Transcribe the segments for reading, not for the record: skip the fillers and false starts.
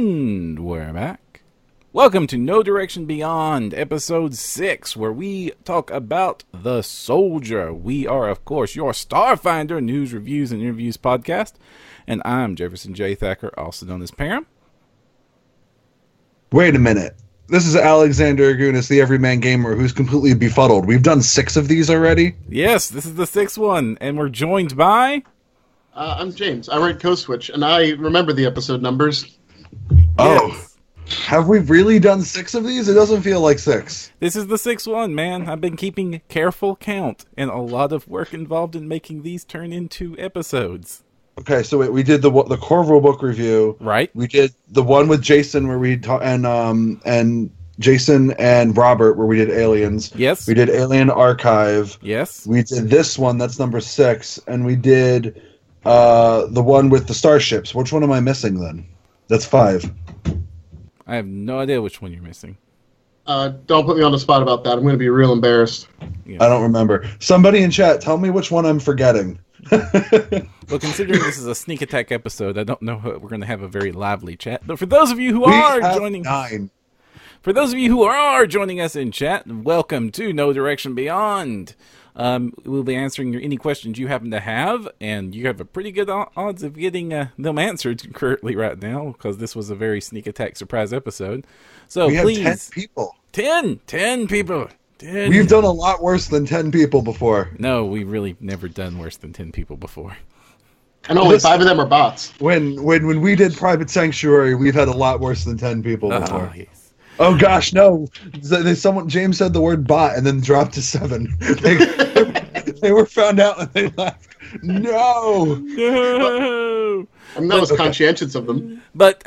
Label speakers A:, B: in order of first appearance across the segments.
A: And we're back. Welcome to No Direction Beyond, episode 6, where we talk about The Soldier. We are, of course, your Starfinder news, reviews, and interviews podcast. And I'm Jefferson J. Thacker, also known as Param.
B: Wait a minute. This is Alexander Agunas, the Everyman Gamer, who's completely befuddled. We've done 6 of these already?
A: Yes, this is the 6th one, and we're joined by...
C: I'm James. I write Code Switch, and I remember the episode numbers.
B: Oh.
A: Yes.
B: Have we really done 6 of these? It doesn't feel like 6.
A: This is the 6th one, man. I've been keeping careful count, and a lot of work involved in making these turn into episodes.
B: Okay, so wait, we did the Corvo book review.
A: Right.
B: We did the one with Jason where we and Jason and Robert where we did Aliens.
A: Yes.
B: We did Alien Archive.
A: Yes.
B: We did this one, that's number 6, and we did the one with the starships. Which one am I missing then? That's 5.
A: I have no idea which one you're missing.
C: Don't put me on the spot about that. I'm going to be real embarrassed.
A: Yeah.
B: I don't remember. Somebody in chat, tell me which one I'm forgetting.
A: Well, considering this is a sneak attack episode, I don't know if we're going to have a very lively chat. But for those of you who are joining,
B: 9.
A: for those of you who are joining us in chat, welcome to No Direction Beyond. We'll be answering any questions you happen to have, and you have a pretty good odds of getting them answered currently right now, because this was a very sneak attack surprise episode. So
B: We
A: please,
B: have 10 people.
A: 10 people. 10.
B: We've done a lot worse than 10 people before.
A: No, we've really never done worse than 10 people before.
C: And only 5 of them are bots.
B: When we did Private Sanctuary, we've had a lot worse than 10 people before.
A: Yes.
B: Oh gosh, no! James said the word bot and then dropped to 7. They were found out and they laughed. No.
A: No.
C: I mean, that was conscientious of them.
A: But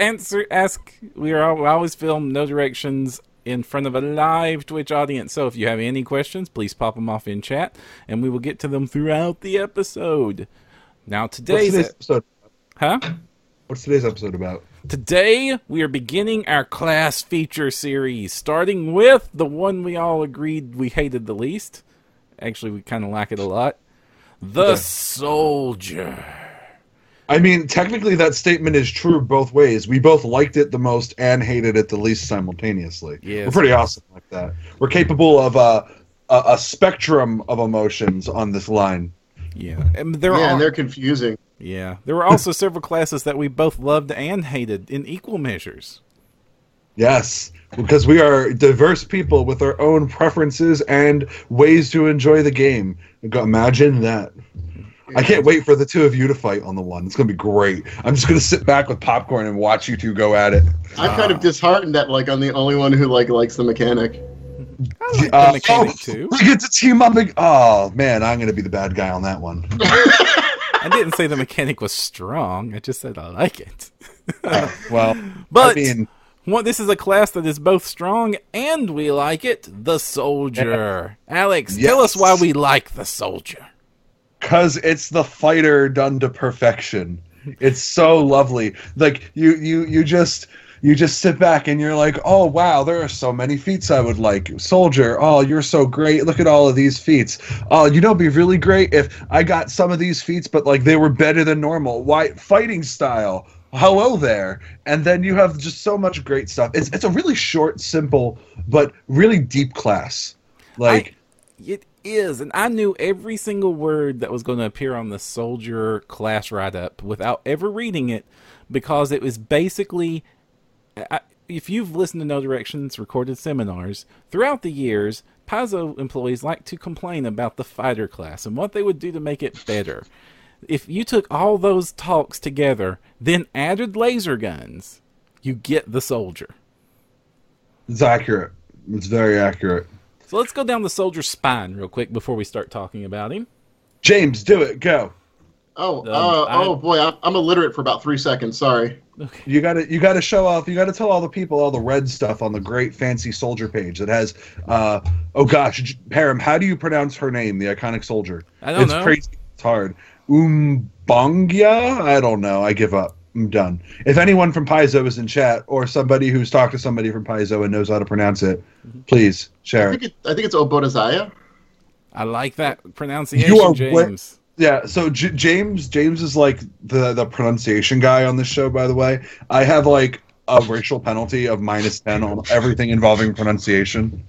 A: we always film No Directions in front of a live Twitch audience. So if you have any questions, please pop them off in chat, and we will get to them throughout the episode. Now today's
B: episode?
A: Huh?
B: What's today's episode about?
A: Today, we are beginning our class feature series, starting with the one we all agreed we hated the least. Actually, we kind of like it a lot. The Soldier.
B: I mean, technically that statement is true both ways. We both liked it the most and hated it the least simultaneously.
A: Yes.
B: We're pretty awesome like that. We're capable of a spectrum of emotions on this line.
A: Yeah. And
C: they're confusing.
A: Yeah. There were also several classes that we both loved and hated in equal measures.
B: Yes, because we are diverse people with our own preferences and ways to enjoy the game. Imagine that. I can't wait for the two of you to fight on the one. It's going to be great. I'm just going to sit back with popcorn and watch you two go at it.
C: I'm kind of disheartened that I'm the only one who likes the mechanic.
A: I like the mechanic too.
B: We get to team up. Oh man, I'm going to be the bad guy on that one.
A: I didn't say the mechanic was strong. I just said I like it.
B: Well,
A: but
B: I mean,
A: this is a class that is both strong and we like it. The Soldier. Alex, tell us why we like the Soldier.
B: Because it's the fighter done to perfection. It's so lovely. Like you just sit back and you're like, oh wow, there are so many feats I would like. Soldier, oh you're so great. Look at all of these feats. Oh, it'd be really great if I got some of these feats, but they were better than normal. Why fighting style? Hello there. And then you have just so much great stuff. It's a really short, simple, but really deep class.
A: It is, and I knew every single word that was going to appear on the Soldier class write-up without ever reading it, because it was basically, if you've listened to No Direction's recorded seminars, throughout the years, Paizo employees like to complain about the fighter class and what they would do to make it better. If you took all those talks together, then added laser guns, you get the Soldier.
B: It's accurate. It's very accurate.
A: So let's go down the Soldier's spine real quick before we start talking about him.
B: James, do it. Go.
C: Boy, I'm illiterate for about 3 seconds. Sorry.
A: Okay.
B: You gotta show off. You gotta tell all the people all the red stuff on the great fancy soldier page that has. Param, how do you pronounce her name? The iconic soldier.
A: I don't know.
B: It's crazy. It's hard. Umbangya? I don't know. I give up. I'm done. If anyone from Paizo is in chat, or somebody who's talked to somebody from Paizo and knows how to pronounce it, please share.
C: I think it's Obodazaya.
A: I like that pronunciation,
B: You are
A: James.
B: Yeah, so James is like the pronunciation guy on this show, by the way. I have a racial penalty of -10 on everything involving pronunciation.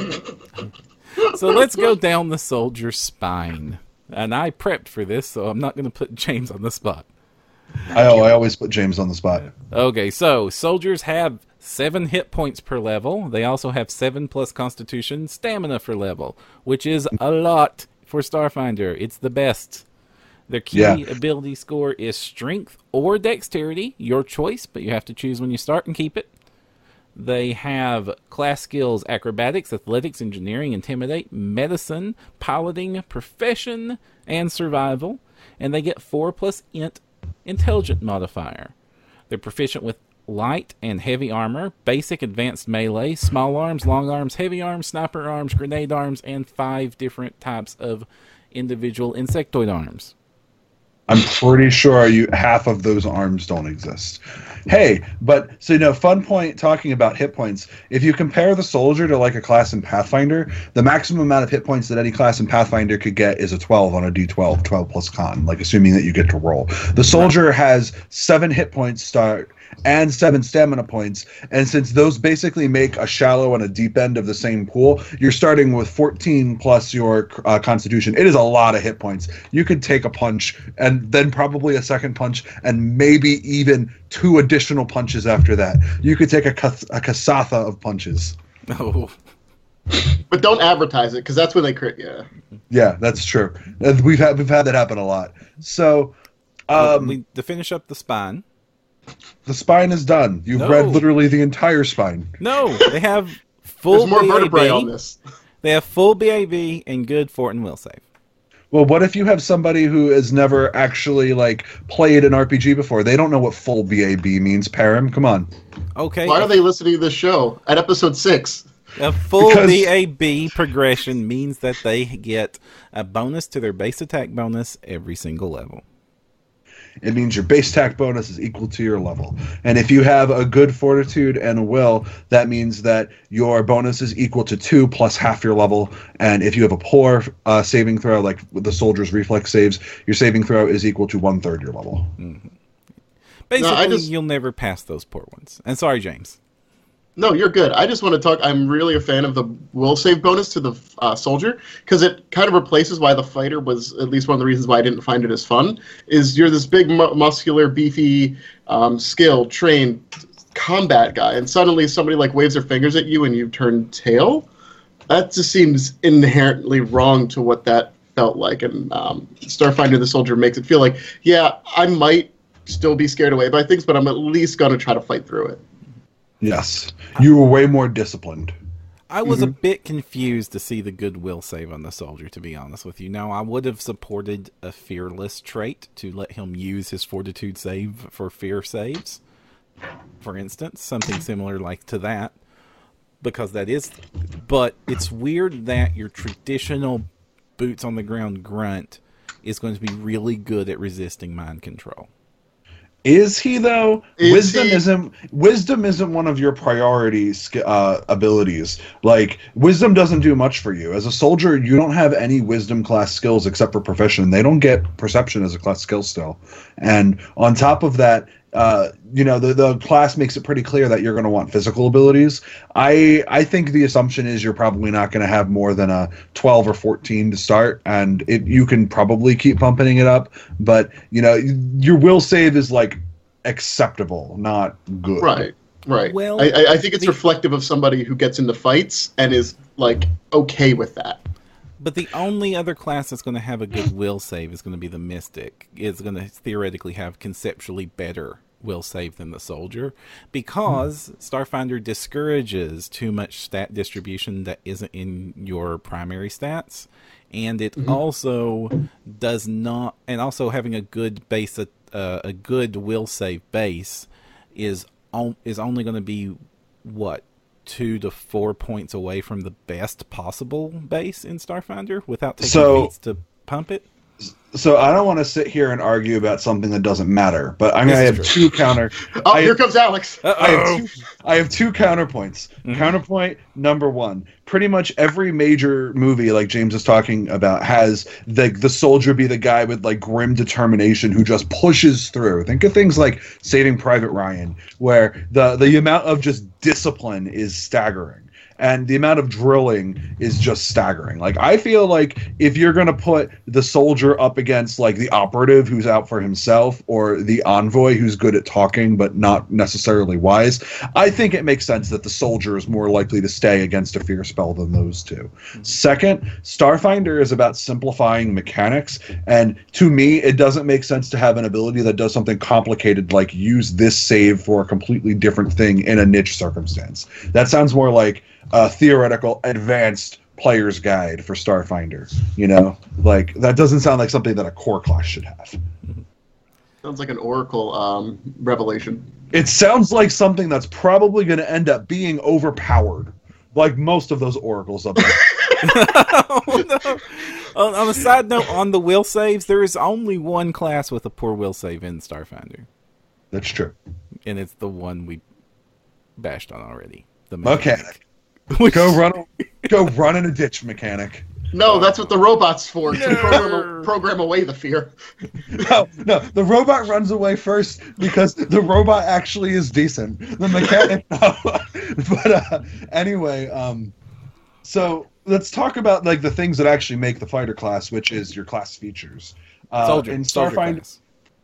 A: So let's go down the soldier's spine. And I prepped for this, so I'm not going to put James on the spot.
B: I always put James on the spot.
A: Okay, so soldiers have 7 hit points per level. They also have 7 plus constitution stamina per level, which is a lot for Starfinder. It's the best. Their key ability score is strength or dexterity, your choice, but you have to choose when you start and keep it. They have class skills acrobatics, athletics, engineering, intimidate, medicine, piloting, profession, and survival. And they get 4 plus int intelligent modifier. They're proficient with light and heavy armor, basic advanced melee, small arms, long arms, heavy arms, sniper arms, grenade arms, and 5 different types of individual insectoid arms.
B: I'm pretty sure half of those arms don't exist. Hey, but so fun point talking about hit points. If you compare the soldier to like a class in Pathfinder, the maximum amount of hit points that any class in Pathfinder could get is a 12 on a D12, 12 plus con, like assuming that you get to roll. The soldier has 7 hit points start and 7 stamina points, and since those basically make a shallow and a deep end of the same pool, you're starting with 14 plus your constitution. It is a lot of hit points. You could take a punch and then probably a second punch and maybe even 2 additional punches after that. You could take a kasatha of punches.
A: Oh.
C: But don't advertise it, because that's when they crit you.
B: Yeah, that's true. We've had that happen a lot. So,
A: to finish up the spine.
B: The spine is done. You've read literally the entire spine.
A: No, they have full
C: There's more
A: BAB.
C: vertebrae on this.
A: They have full BAB and good fort and will save.
B: Well, what if you have somebody who has never actually played an RPG before? They don't know what full BAB means, Param. Come on.
A: Okay.
C: Why are they listening to this show at episode 6?
A: A full BAB progression means that they get a bonus to their base attack bonus every single level.
B: It means your base attack bonus is equal to your level. And if you have a good fortitude and a will, that means that your bonus is equal to 2 plus half your level. And if you have a poor saving throw, like with the soldier's reflex saves, your saving throw is equal to 1/3 your level.
A: Mm-hmm. Basically, you'll never pass those poor ones. And sorry, James.
C: No, you're good. I just want to talk. I'm really a fan of the will save bonus to the soldier, because it kind of replaces why the fighter was, at least one of the reasons why I didn't find it as fun, is you're this big, muscular, beefy, skilled, trained combat guy, and suddenly somebody waves their fingers at you and you turn tail. That just seems inherently wrong to what that felt like. And Starfinder the Soldier makes it feel like, yeah, I might still be scared away by things, but I'm at least going to try to fight through it.
B: Yes. You were way more disciplined.
A: I was a bit confused to see the goodwill save on the soldier, to be honest with you. Now, I would have supported a fearless trait to let him use his fortitude save for fear saves, for instance, something similar to that, because that is... But it's weird that your traditional boots on the ground grunt is going to be really good at resisting mind control.
B: Is he though? Wisdom isn't one of your priority abilities. Wisdom doesn't do much for you. As a soldier, you don't have any wisdom class skills except for profession. They don't get perception as a class skill still. And on top of that, the class makes it pretty clear that you're going to want physical abilities. I think the assumption is you're probably not going to have more than a 12 or 14 to start, and you can probably keep pumping it up. But your will save is acceptable, not good.
C: Right.
A: Well,
C: I think it's reflective of somebody who gets into fights and is okay with that.
A: But the only other class that's going to have a good will save is going to be the Mystic. It's going to theoretically have conceptually better will save than the Soldier, because Starfinder discourages too much stat distribution that isn't in your primary stats, and it also does not. And also having a good base, a good will save base, is only going to be 2 to 4 points away from the best possible base in Starfinder without taking beats to pump it.
B: So I don't want to sit here and argue about something that doesn't matter, but I'm going to have
A: true.
B: two counter.
C: Oh, here comes Alex.
B: I have two counterpoints. Mm-hmm. Counterpoint number one: pretty much every major movie, like James is talking about, has the soldier be the guy with like grim determination who just pushes through. Think of things like Saving Private Ryan, where the amount of just discipline is staggering. And the amount of drilling is just staggering. Like, I feel like if you're going to put the soldier up against, like, the operative who's out for himself or the envoy who's good at talking but not necessarily wise, I think it makes sense that the soldier is more likely to stay against a fear spell than those two. Second, Starfinder is about simplifying mechanics, and to me, it doesn't make sense to have an ability that does something complicated like use this save for a completely different thing in a niche circumstance. That sounds more like a theoretical advanced player's guide for Starfinder. You know, like that doesn't sound like something that a core class should have.
C: Sounds like an Oracle revelation.
B: It sounds like something that's probably going to end up being overpowered, like most of those oracles up there.
A: Oh, no. On a side note, on the will saves, there is only one class with a poor will save in Starfinder.
B: That's true.
A: And it's the one we bashed on already. The
B: mechanic. Go run in a ditch, mechanic.
C: No, that's what the robot's for. To program away the fear.
B: No, the robot runs away first because the robot actually is decent. The mechanic, but anyway, so let's talk about like the things that actually make the fighter class, which is your class features.
A: Soldier,
B: in
A: Starfinder.
B: Starfinder.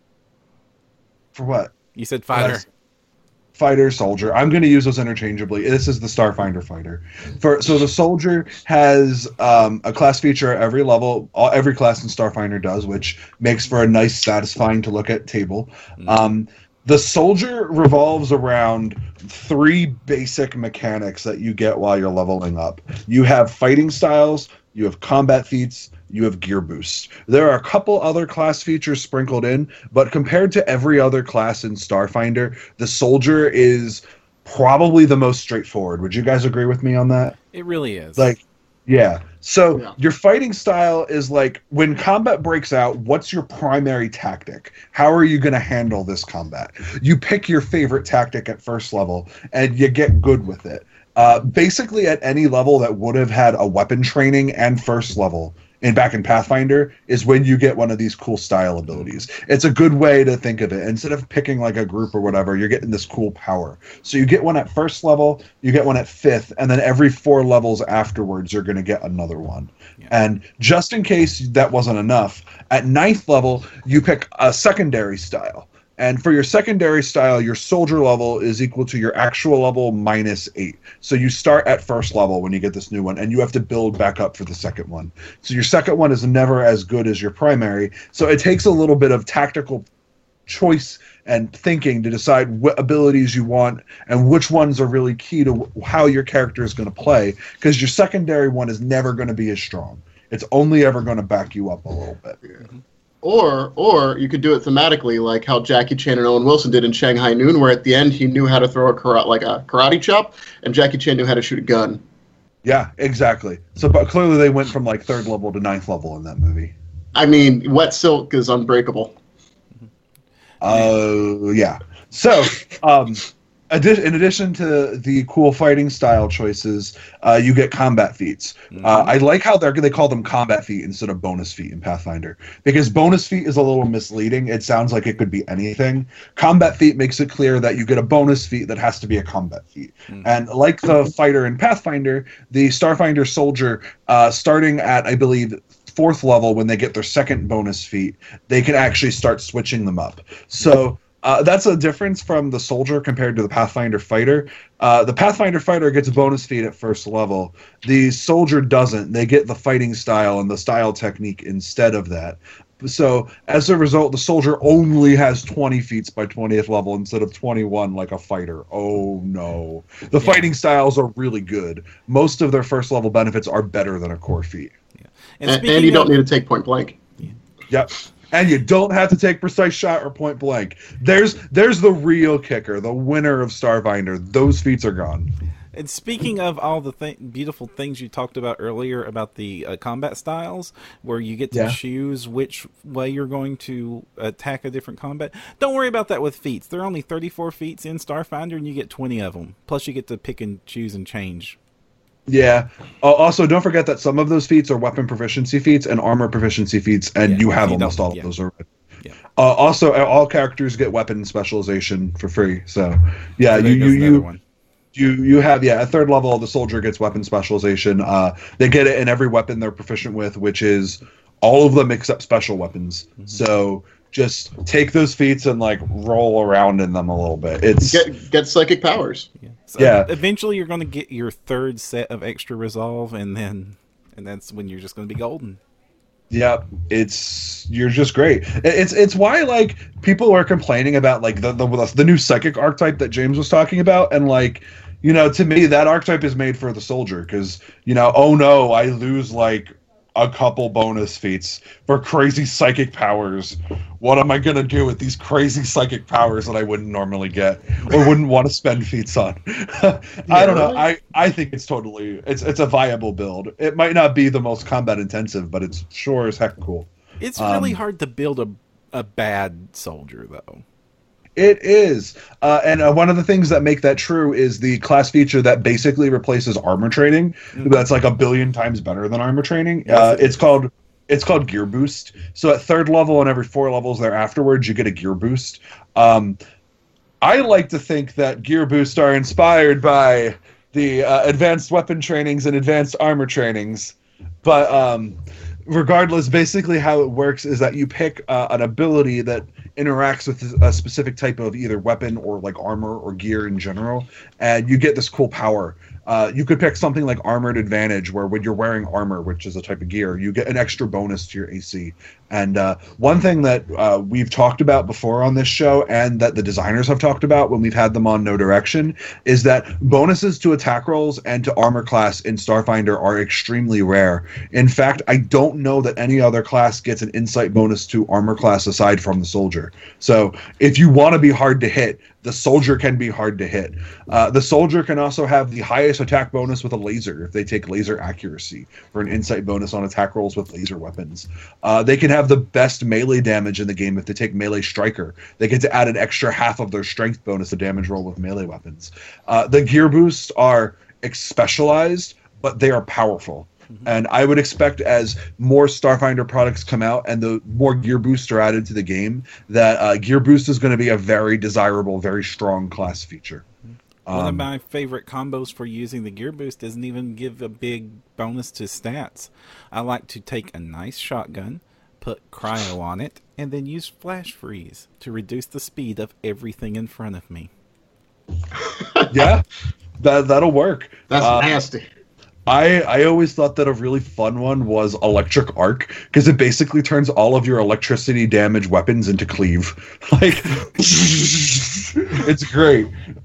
B: For what?
A: You said fighter.
B: Fighter, soldier. I'm going to use those interchangeably. This is the Starfinder fighter. So the soldier has a class feature at every level. Every class in Starfinder does, which makes for a nice, satisfying to look at table. The soldier revolves around three basic mechanics that you get while you're leveling up. You have fighting styles, you have combat feats, you have gear boosts. There are a couple other class features sprinkled in, but compared to every other class in Starfinder, the soldier is probably the most straightforward. Would you guys agree with me on that?
A: It really is.
B: Like, yeah. So your fighting style is like, when combat breaks out, what's your primary tactic? How are you going to handle this combat? You pick your favorite tactic at first level, and you get good with it. Basically, at any level that would have had a weapon training and first level, and back in Pathfinder, is when you get one of these cool style abilities. It's a good way to think of it. Instead of picking like a group or whatever, you're getting this cool power. So you get one at first level, you get one at 5th, and then every 4 levels afterwards, you're going to get another one. Yeah. And just in case that wasn't enough, at 9th level, you pick a secondary style. And for your secondary style, your soldier level is equal to your actual level minus 8. So you start at first level when you get this new one, and you have to build back up for the second one. So your second one is never as good as your primary. So it takes a little bit of tactical choice and thinking to decide what abilities you want and which ones are really key to how your character is going to play, because your secondary one is never going to be as strong. It's only ever going to back you up a little bit.
C: Yeah. Or you could do it thematically, like how Jackie Chan and Owen Wilson did in Shanghai Noon, where at the end he knew how to throw a karate chop, and Jackie Chan knew how to shoot a gun.
B: Yeah, exactly. So, but clearly they went from like 3rd level to 9th level in that movie.
C: I mean, Wet Silk is unbreakable.
B: Yeah. So, in addition to the cool fighting style choices, you get combat feats. I like how they call them combat feat instead of bonus feat in Pathfinder, because bonus feat is a little misleading. It sounds like it could be anything. Combat feat makes it clear that you get a bonus feat that has to be a combat feat. And like the fighter in Pathfinder, the Starfinder soldier, starting at, I believe, 4th level, when they get their second bonus feat, they can actually start switching them up. So that's a difference from the soldier compared to the Pathfinder fighter. The Pathfinder fighter gets a bonus feat at first level. The soldier doesn't. They get the fighting style and the style technique instead of that. So as a result, the soldier only has 20 feats by 20th level instead of 21 like a fighter. Oh no. The fighting styles are really good. Most of their first level benefits are better than a core feat.
C: Yeah. And you don't need to take point blank.
B: Yep. And you don't have to take precise shot or point blank. There's the real kicker, the winner of Starfinder. Those feats are gone.
A: And speaking of all the beautiful things you talked about earlier about the combat styles, where you get to choose which way you're going to attack a different combat, don't worry about that with feats. There are only 34 feats in Starfinder, and you get 20 of them. Plus, you get to pick and choose and change.
B: Yeah. Also, don't forget that some of those feats are weapon proficiency feats and armor proficiency feats, and you have almost all of those already. Yeah. Also, all characters get weapon specialization for free. So, yeah, you have at third level the soldier gets weapon specialization. They get it in every weapon they're proficient with, which is all of them except special weapons. Mm-hmm. So just take those feats and like roll around in them a little bit. It's
C: get psychic powers.
A: Yeah. So eventually you're going to get your third set of extra resolve, and that's when you're just going to be golden.
B: Yeah, you're just great. It's why like people are complaining about like the new psychic archetype that James was talking about, and like, you know, to me that archetype is made for the soldier because, you know, oh no, I lose like a couple bonus feats for crazy psychic powers. What am I gonna do with these crazy psychic powers that I wouldn't normally get or wouldn't want to spend feats on? I don't know. I think it's a viable build. It might not be the most combat intensive, but it's sure as heck cool.
A: It's really hard to build a bad soldier though.
B: It is. And one of the things that make that true is the class feature that basically replaces armor training. Mm-hmm. That's like 1 billion times better than armor training. It's called Gear Boost. So at third level and every 4 levels thereafterwards, you get a Gear Boost. I like to think that Gear Boost are inspired by the advanced weapon trainings and advanced armor trainings. But regardless, basically how it works is that you pick an ability that interacts with a specific type of either weapon or like armor or gear in general, and you get this cool power. You could pick something like Armored Advantage, where when you're wearing armor, which is a type of gear, you get an extra bonus to your AC. And one thing that we've talked about before on this show, and that the designers have talked about when we've had them on No Direction, is that bonuses to attack rolls and to armor class in Starfinder are extremely rare. In fact, I don't know that any other class gets an insight bonus to armor class aside from the soldier. So if you want to be hard to hit, the soldier can be hard to hit. The soldier can also have the highest attack bonus with a laser if they take laser accuracy for an insight bonus on attack rolls with laser weapons. They can have the best melee damage in the game if they take melee striker. They get to add an extra half of their strength bonus to damage roll with melee weapons. The gear boosts are specialized, but they are powerful. And I would expect as more Starfinder products come out and the more Gear Boost are added to the game, that Gear Boost is going to be a very desirable, very strong class feature.
A: One of my favorite combos for using the Gear Boost doesn't even give a big bonus to stats. I like to take a nice shotgun, put cryo on it, and then use flash freeze to reduce the speed of everything in front of me.
B: Yeah, that'll work.
C: That's nasty.
B: I always thought that a really fun one was Electric Arc, because it basically turns all of your electricity damage weapons into cleave. Like, it's great.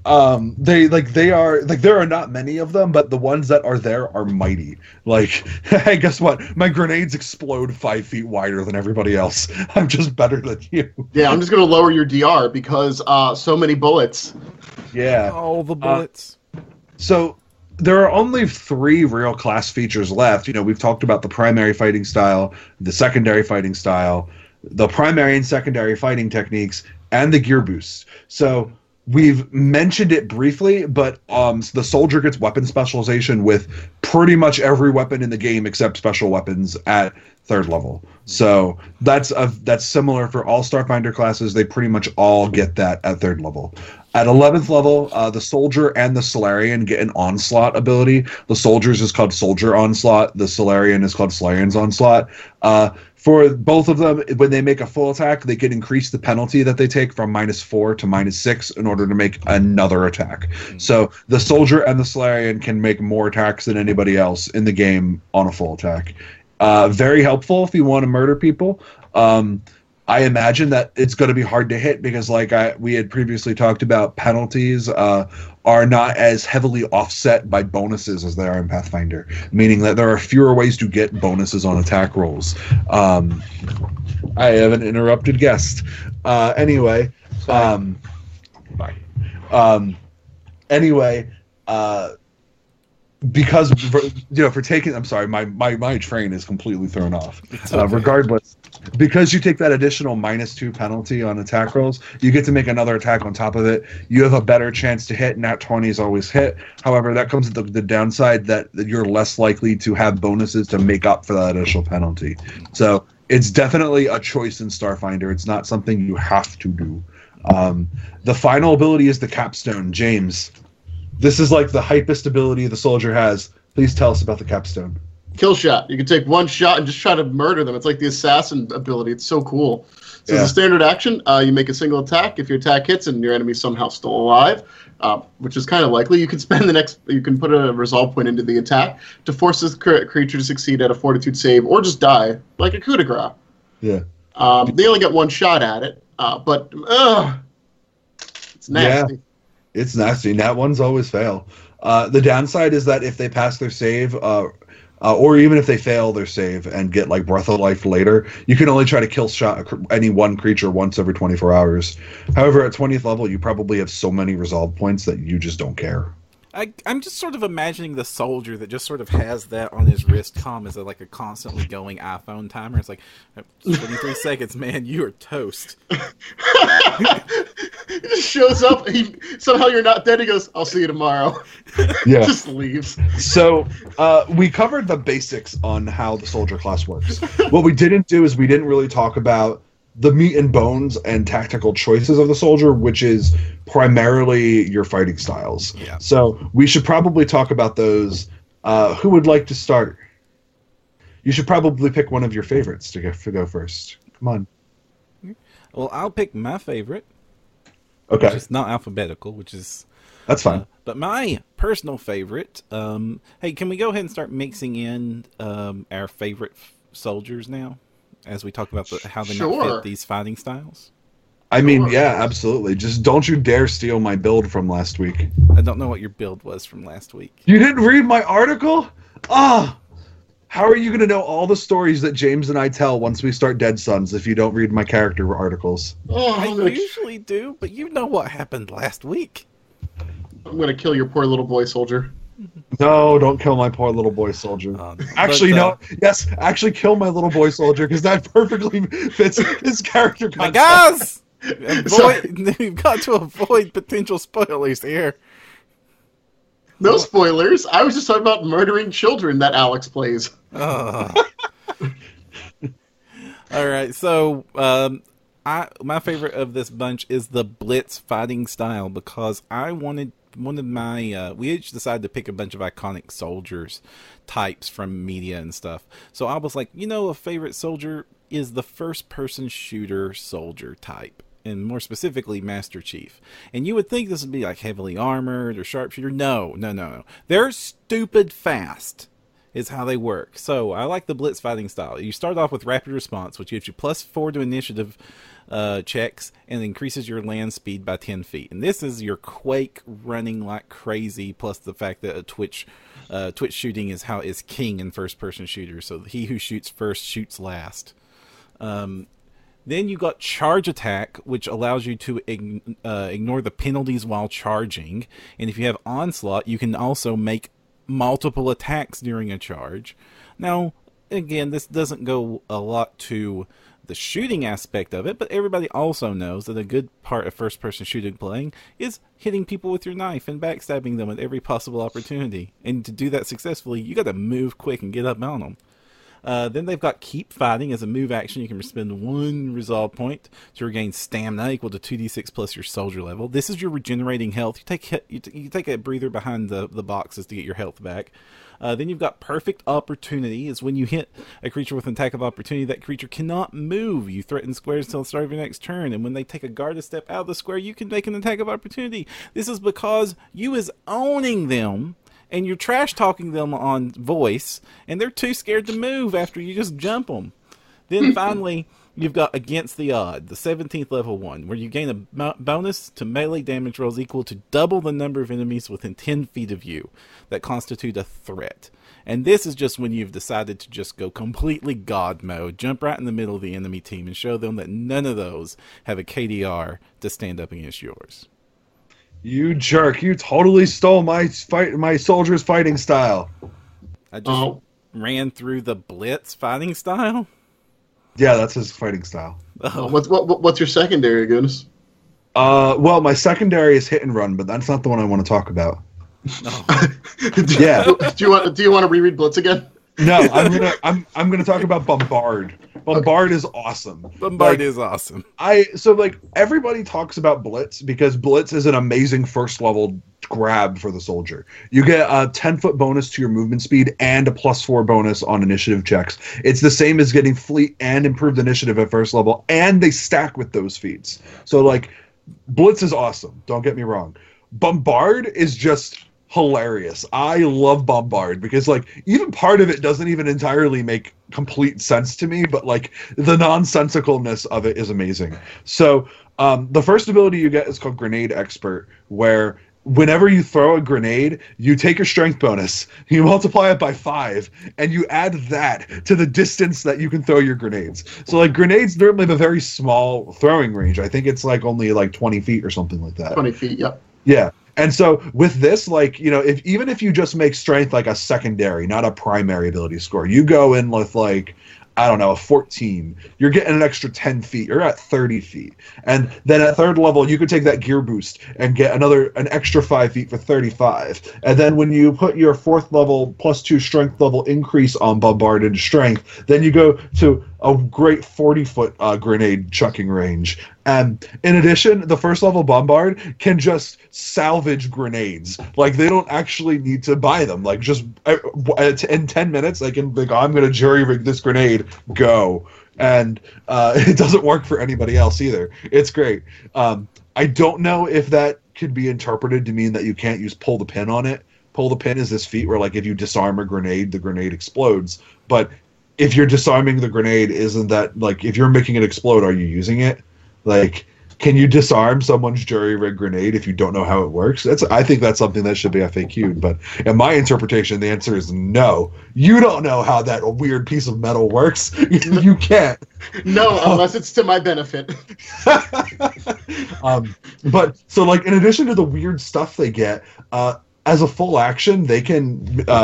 B: There are not many of them, but the ones that are there are mighty. Like, hey, guess what? My grenades explode 5 feet wider than everybody else. I'm just better than you.
C: Yeah, I'm just gonna lower your DR because so many bullets.
B: Yeah.
A: All the bullets.
B: So there are only 3 real class features left. You know, we've talked about the primary fighting style, the secondary fighting style, the primary and secondary fighting techniques, and the gear boost. So we've mentioned it briefly, but the soldier gets weapon specialization with pretty much every weapon in the game except special weapons at 3rd level. So that's similar for all Starfinder classes. They pretty much all get that at 3rd level. At 11th level, the Soldier and the Solarian get an Onslaught ability. The Soldier's is called Soldier Onslaught. The Solarian is called Solarian's Onslaught. For both of them, when they make a full attack, they can increase the penalty that they take from -4 to -6 in order to make another attack. So the Soldier and the Solarian can make more attacks than anybody else in the game on a full attack. Very helpful if you want to murder people. I imagine that it's going to be hard to hit because, like we had previously talked about, penalties are not as heavily offset by bonuses as they are in Pathfinder, meaning that there are fewer ways to get bonuses on attack rolls. I have an interrupted guest. Anyway, because for taking, I'm sorry, my train is completely thrown off.
A: Okay.
B: Regardless, because you take that additional -2 penalty on attack rolls, you get to make another attack on top of it. You have a better chance to hit. Nat 20s always hit. However, that comes with the downside that you're less likely to have bonuses to make up for that additional penalty. So it's definitely a choice in Starfinder. It's not something you have to do. The final ability is the Capstone. James, this is like the hypest ability the soldier has. Please tell us about the Capstone.
C: Kill shot. You can take one shot and just try to murder them. It's like the assassin ability. It's so cool. So as a standard action, you make a single attack. If your attack hits and your enemy's somehow still alive, which is kind of likely, you can you can put a resolve point into the attack to force this creature to succeed at a fortitude save or just die, like a coup de grace.
B: Yeah.
C: They only get one shot at it, but it's nasty.
B: Yeah. It's nasty. Nat ones always fail. The downside is that if they pass their save, or even if they fail their save and get like Breath of Life later, you can only try to kill shot any one creature once every 24 hours. However, at 20th level, you probably have so many resolve points that you just don't care.
A: I'm just sort of imagining the soldier that just sort of has that on his wrist comm as like a constantly going iPhone timer. It's like 23 seconds, man, you are toast.
C: He just shows up. Somehow you're not dead. He goes, "I'll see you tomorrow."
B: Yeah.
C: Just leaves.
B: So we covered the basics on how the soldier class works. What we didn't do is we didn't really talk about the meat and bones and tactical choices of the soldier, which is primarily your fighting styles.
A: Yeah.
B: So we should probably talk about those. Who would like to start? You should probably pick one of your favorites to go first. Come on.
A: Well, I'll pick my favorite.
B: Okay.
A: Which is not alphabetical, which is...
B: That's fine.
A: But my personal favorite... hey, can we go ahead and start mixing in our favorite soldiers now? As we talk about how they might fit these fighting styles?
B: I mean, yeah, absolutely. Just don't you dare steal my build from last week.
A: I don't know what your build was from last week.
B: You didn't read my article? How are you going to know all the stories that James and I tell once we start Dead Sons if you don't read my character articles?
A: I usually do, but you know what happened last week.
C: I'm going to kill your poor little boy soldier.
B: No, don't kill my poor little boy soldier. Actually, no. Yes, actually kill my little boy soldier, because that perfectly fits his character concept.
A: My guys! You've got to avoid potential spoilers here.
C: No spoilers. I was just talking about murdering children that Alex plays.
A: All right, so my favorite of this bunch is the Blitz fighting style, because I wanted one of my we each decided to pick a bunch of iconic soldiers types from media and stuff. So I was like, a favorite soldier is the first person shooter soldier type, and more specifically Master Chief. And you would think this would be like heavily armored or sharpshooter. No. They're stupid fast is how they work. So I like the Blitz fighting style. You start off with rapid response, which gives you +4 to initiative checks and increases your land speed by 10 feet. And this is your Quake running like crazy, plus the fact that Twitch shooting is king in first person shooters. So he who shoots first shoots last. Then you got charge attack, which allows you to ignore the penalties while charging. And if you have onslaught, you can also make multiple attacks during a charge. Now, again, this doesn't go a lot to the shooting aspect of it, but everybody also knows that a good part of first-person shooting playing is hitting people with your knife and backstabbing them at every possible opportunity. And to do that successfully, you got to move quick and get up on them. Then they've got Keep Fighting as a move action. You can spend 1 resolve point to regain stamina equal to 2d6 plus your soldier level. This is your regenerating health. You take a breather behind the boxes to get your health back. Then you've got Perfect Opportunity. Is when you hit a creature with an attack of opportunity, that creature cannot move. You threaten squares until the start of your next turn, and when they take a guarded step out of the square, you can make an attack of opportunity. This is because you is owning them, and you're trash talking them on voice, and they're too scared to move after you just jump them. Then finally, you've got Against the Odd, the 17th level one, where you gain a bonus to melee damage rolls equal to double the number of enemies within 10 feet of you that constitute a threat. And this is just when you've decided to just go completely God mode, jump right in the middle of the enemy team, and show them that none of those have a KDR to stand up against yours.
B: You jerk! You totally stole my soldier's fighting style.
A: I just ran through the Blitz fighting style.
B: Yeah, that's his fighting style.
A: Oh.
C: What's your secondary, Goodness?
B: Well, my secondary is hit and run, but that's not the one I want to talk about.
A: No.
B: Yeah.
C: Do you want to reread Blitz again?
B: No, I'm gonna talk about Bombard. Bombard is awesome.
A: Bombard is awesome.
B: Everybody talks about Blitz because Blitz is an amazing first level grab for the soldier. You get a 10-foot bonus to your movement speed and a +4 bonus on initiative checks. It's the same as getting fleet and improved initiative at first level, and they stack with those feats. So like, Blitz is awesome. Don't get me wrong. Bombard is just hilarious. I love Bombard because like even part of it doesn't even entirely make complete sense to me, but like the nonsensicalness of it is amazing. So the first ability you get is called Grenade Expert, where whenever you throw a grenade, you take your strength bonus, you multiply it by 5, and you add that to the distance that you can throw your grenades. So like grenades normally have a very small throwing range. I think it's like only like 20 feet or something like that.
C: 20 feet, yep.
B: Yeah. And so with this, like, you know, even if you just make strength like a secondary, not a primary ability score, you go in with like, I don't know, a 14, you're getting an extra 10 feet. You're at 30 feet. And then at third level, you could take that gear boost and get an extra 5 feet for 35. And then when you put your fourth level +2 strength level increase on Bombarded strength, then you go to a great 40-foot grenade chucking range. And in addition, the first level Bombard can just salvage grenades. Like, they don't actually need to buy them. Like, just in 10 minutes, they can be like, I'm going to jury rig this grenade, go. And it doesn't work for anybody else either. It's great. I don't know if that could be interpreted to mean that you can't use pull the pin on it. Pull the pin is this feat where, like, if you disarm a grenade, the grenade explodes. But if you're disarming the grenade, isn't that, like, if you're making it explode, are you using it? Like, can you disarm someone's jury-rigged grenade if you don't know how it works? I think that's something that should be FAQ'd, but in my interpretation, the answer is no. You don't know how that weird piece of metal works. You can't.
C: No, unless it's to my benefit.
B: But, so, like, in addition to the weird stuff they get, as a full action, they can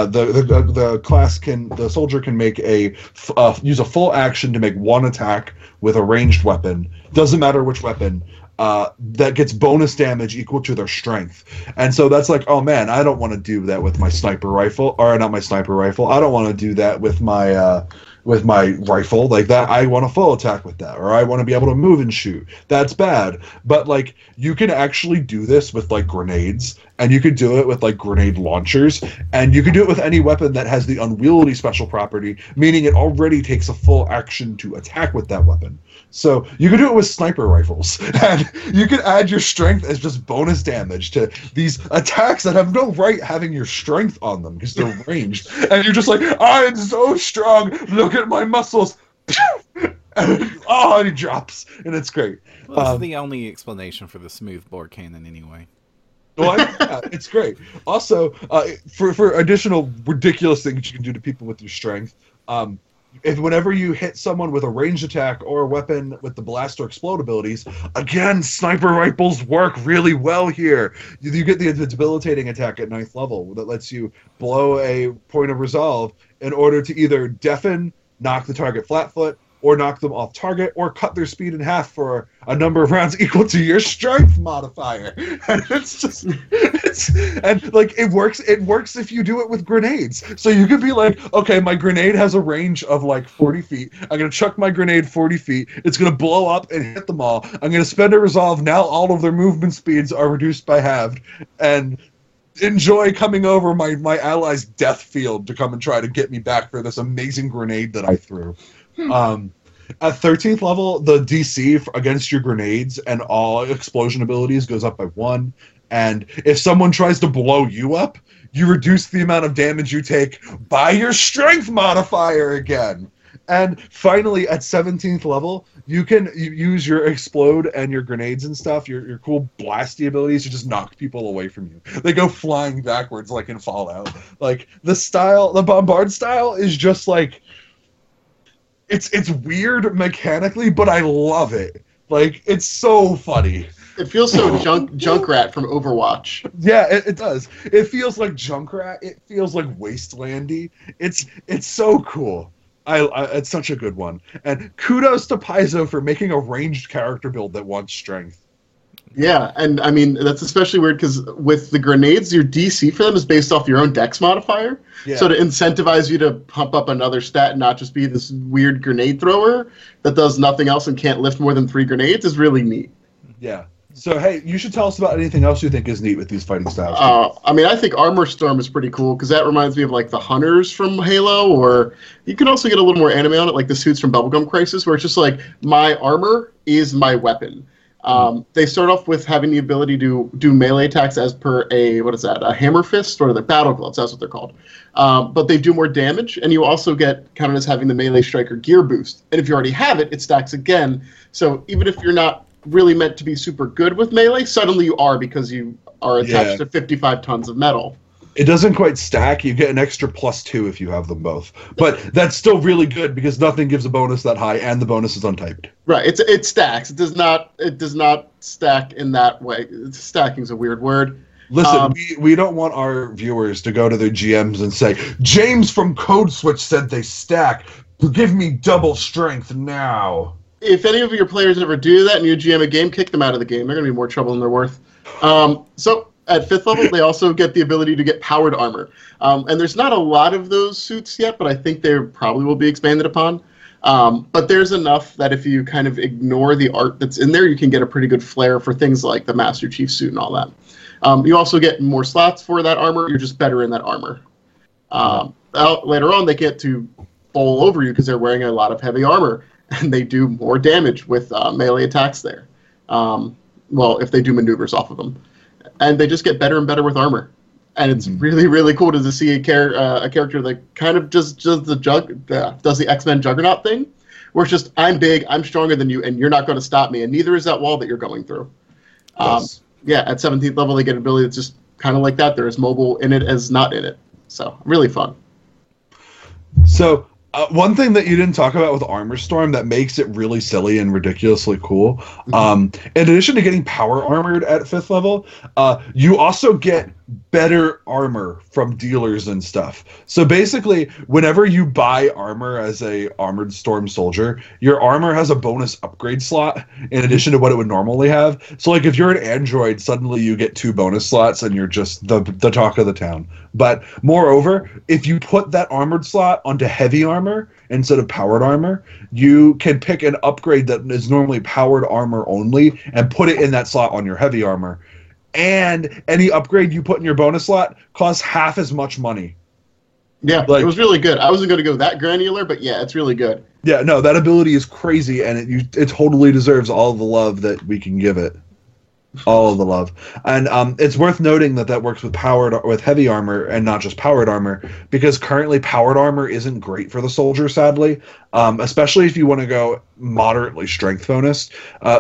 B: the soldier can make use a full action to make one attack with a ranged weapon. Doesn't matter which weapon. That gets bonus damage equal to their strength. And so that's like, oh man, I don't want to do that with my sniper rifle, or not my sniper rifle. I don't want to do that with my rifle like that. I want a full attack with that, or I want to be able to move and shoot. That's bad. But like, you can actually do this with like grenades, and you could do it with like grenade launchers, and you could do it with any weapon that has the unwieldy special property, meaning it already takes a full action to attack with that weapon. So you could do it with sniper rifles, and you could add your strength as just bonus damage to these attacks that have no right having your strength on them because they're ranged. And you're just like, I'm so strong. Look at my muscles. And he drops, and it's great.
A: Well, that's the only explanation for the smoothbore cannon, anyway.
B: Well, yeah, it's great. Also, for additional ridiculous things you can do to people with your strength, if whenever you hit someone with a ranged attack or a weapon with the blast or explode abilities, again, sniper rifles work really well here. You get the debilitating attack at 9th level that lets you blow a point of resolve in order to either deafen, knock the target flat-foot, or knock them off target, or cut their speed in half for a number of rounds equal to your strength modifier. And it works if you do it with grenades. So you could be like, okay, my grenade has a range of like 40 feet. I'm going to chuck my grenade 40 feet. It's going to blow up and hit them all. I'm going to spend a resolve. Now all of their movement speeds are reduced by halved. And enjoy coming over my ally's death field to come and try to get me back for this amazing grenade that I threw. At 13th level, the DC against your grenades and all explosion abilities goes up by 1. And if someone tries to blow you up, you reduce the amount of damage you take by your strength modifier again. And finally, at 17th level, you use your explode and your grenades and stuff, your cool blasty abilities to just knock people away from you. They go flying backwards like in Fallout. Like, the Bombard style is just like, it's weird mechanically, but I love it. Like, it's so funny.
C: It feels so Junkrat from Overwatch.
B: Yeah, it does. It feels like Junkrat. It feels like Wastelandy. It's so cool. It's such a good one. And kudos to Paizo for making a ranged character build that wants strength.
C: Yeah, and I mean, that's especially weird because with the grenades, your DC for them is based off your own dex modifier. Yeah. So to incentivize you to pump up another stat and not just be this weird grenade thrower that does nothing else and can't lift more than 3 grenades is really neat.
B: Yeah. So, hey, you should tell us about anything else you think is neat with these fighting styles.
C: I mean, I think Armor Storm is pretty cool because that reminds me of, like, the Hunters from Halo, or you can also get a little more anime on it, like the suits from Bubblegum Crisis, where it's just like, my armor is my weapon. They start off with having the ability to do melee attacks as per a hammer fist, or the battle gloves, that's what they're called. But they do more damage, and you also get counted as having the melee striker gear boost. And if you already have it, it stacks again. So even if you're not really meant to be super good with melee, suddenly you are because you are attached to 55 tons of metal.
B: It doesn't quite stack. You get an extra +2 if you have them both. But that's still really good because nothing gives a bonus that high, and the bonus is untyped.
C: Right. It stacks. It does not stack in that way. Stacking's a weird word.
B: Listen, we don't want our viewers to go to their GMs and say, James from Code Switch said they stack. Give me double strength now.
C: If any of your players ever do that and you GM a game, kick them out of the game. They're going to be more trouble than they're worth. So at 5th level, they also get the ability to get powered armor. And there's not a lot of those suits yet, but I think they probably will be expanded upon. But there's enough that if you kind of ignore the art that's in there, you can get a pretty good flair for things like the Master Chief suit and all that. You also get more slots for that armor. You're just better in that armor. Later on, they get to bowl over you because they're wearing a lot of heavy armor, and they do more damage with melee attacks there. Well, if they do maneuvers off of them. And they just get better and better with armor. And it's really, really cool to see a character that kind of just does the X-Men Juggernaut thing, where it's just, I'm big, I'm stronger than you, and you're not going to stop me, and neither is that wall that you're going through. Yes. Yeah, at 17th level, they get an ability that's just kind of like that. They're as mobile in it as not in it. So, really fun.
B: So, one thing that you didn't talk about with Armor Storm that makes it really silly and ridiculously cool, in addition to getting power armored at 5th level, you also get better armor from dealers and stuff. So basically, whenever you buy armor as a Armored Storm soldier, your armor has a bonus upgrade slot in addition to what it would normally have. So like if you're an android, suddenly you get 2 bonus slots and you're just the talk of the town. But moreover, if you put that armored slot onto heavy armor instead of powered armor, you can pick an upgrade that is normally powered armor only and put it in that slot on your heavy armor. And any upgrade you put in your bonus slot costs half as much money.
C: Yeah, it was really good. I wasn't going to go that granular, but yeah, it's really good.
B: Yeah, no, that ability is crazy, and it totally deserves all the love that we can give it. All of the love. And it's worth noting that works with heavy armor and not just powered armor, because currently powered armor isn't great for the soldier, sadly, especially if you want to go moderately strength focused.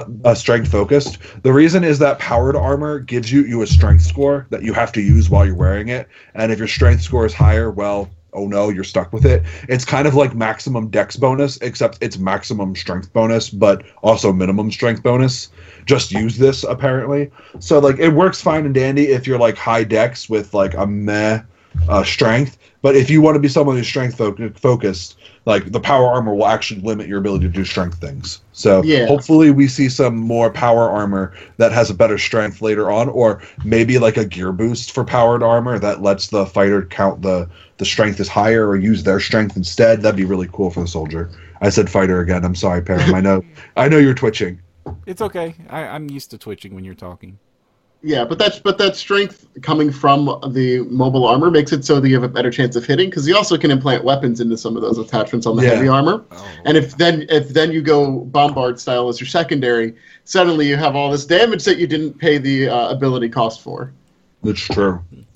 B: The reason is that powered armor gives you a strength score that you have to use while you're wearing it, and if your strength score is higher, well, oh no, you're stuck with it. It's kind of like maximum dex bonus, except it's maximum strength bonus, but also minimum strength bonus. Just use this, apparently. So, like, it works fine and dandy if you're, like, high dex with, like, a meh strength. But if you want to be someone who's strength focused, like, the power armor will actually limit your ability to do strength things. So, hopefully we see some more power armor that has a better strength later on, or maybe, like, a gear boost for powered armor that lets the fighter count the strength is higher or use their strength instead. That'd be really cool for the soldier. I said fighter again. I'm sorry, Param. I know you're twitching.
A: It's okay. I'm used to twitching when you're talking.
C: Yeah, but that strength coming from the mobile armor makes it so that you have a better chance of hitting, because you also can implant weapons into some of those attachments on the heavy armor. Oh. And if then you go bombard style as your secondary, suddenly you have all this damage that you didn't pay the ability cost for.
B: That's true.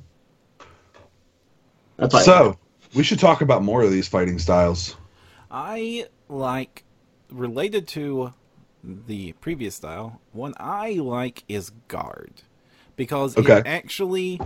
C: That's right.
B: So we should talk about more of these fighting styles.
A: I like, related to the previous style, one I like is Guard, because it actually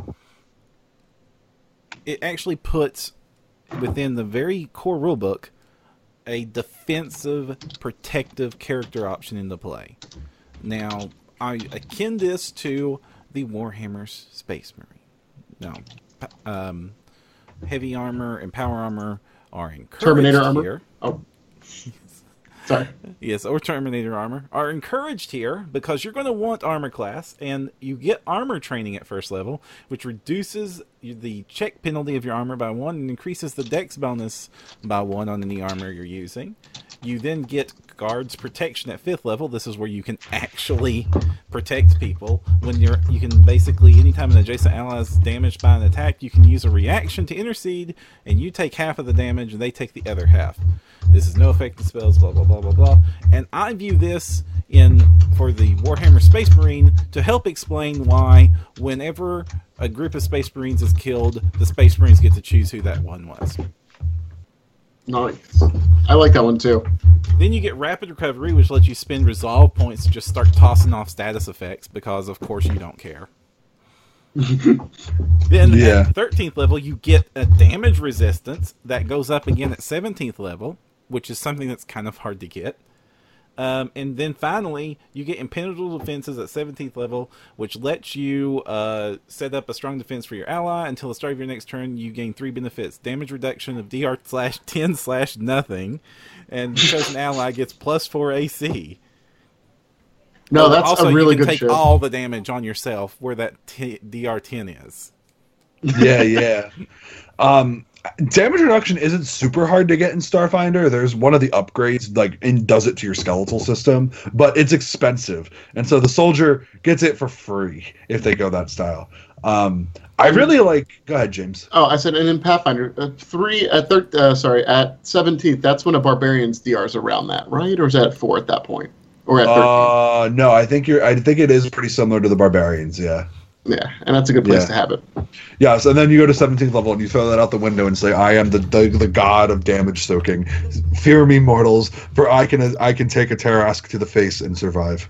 A: puts within the very core rulebook a defensive, protective character option into play. Now, I akin this to the Warhammer's Space Marine. Now, heavy armor and power armor are encouraged
C: Terminator armor?
A: here.
C: Oh. Sorry.
A: Yes, or Terminator armor are encouraged here because you're going to want armor class, and you get armor training at first level, which reduces the check penalty of your armor by 1 and increases the dex bonus by 1 on any armor you're using. You then get guards protection at 5th level. This is where you can actually protect people. You can basically, anytime an adjacent ally is damaged by an attack, you can use a reaction to intercede, and you take half of the damage, and they take the other half. This is no effective spells, blah, blah, blah, blah, blah. And I view this for the Warhammer Space Marine to help explain why whenever a group of Space Marines is killed, the Space Marines get to choose who that one was.
C: Nice. I like that one too.
A: Then you get Rapid Recovery, which lets you spend resolve points to just start tossing off status effects because, of course, you don't care. Then at 13th level, you get a damage resistance that goes up again at 17th level, which is something that's kind of hard to get. And then finally, you get Impenetrable Defenses at 17th level, which lets you set up a strong defense for your ally. Until the start of your next turn, you gain 3 benefits. Damage reduction of DR/10/nothing, and the chosen ally gets +4 AC.
C: No, that's
A: also,
C: a really
A: you can
C: good
A: take
C: ship.
A: all the damage on yourself where that DR10 is.
B: Yeah. Damage reduction isn't super hard to get in Starfinder. There's one of the upgrades, does it to your skeletal system, but it's expensive. And so the soldier gets it for free if they go that style. I really go ahead, James.
C: Oh, I said, and in Pathfinder, at 17th, that's when a barbarian's DR is around that, right? Or is that at 4 at that point? Or at 13th?
B: No, I think it is pretty similar to the barbarians, yeah.
C: Yeah, and that's a good place to have it.
B: Yes, and then you go to 17th level and you throw that out the window and say, "I am the god of damage soaking. Fear me, mortals, for I can take a Tarrasque to the face and survive."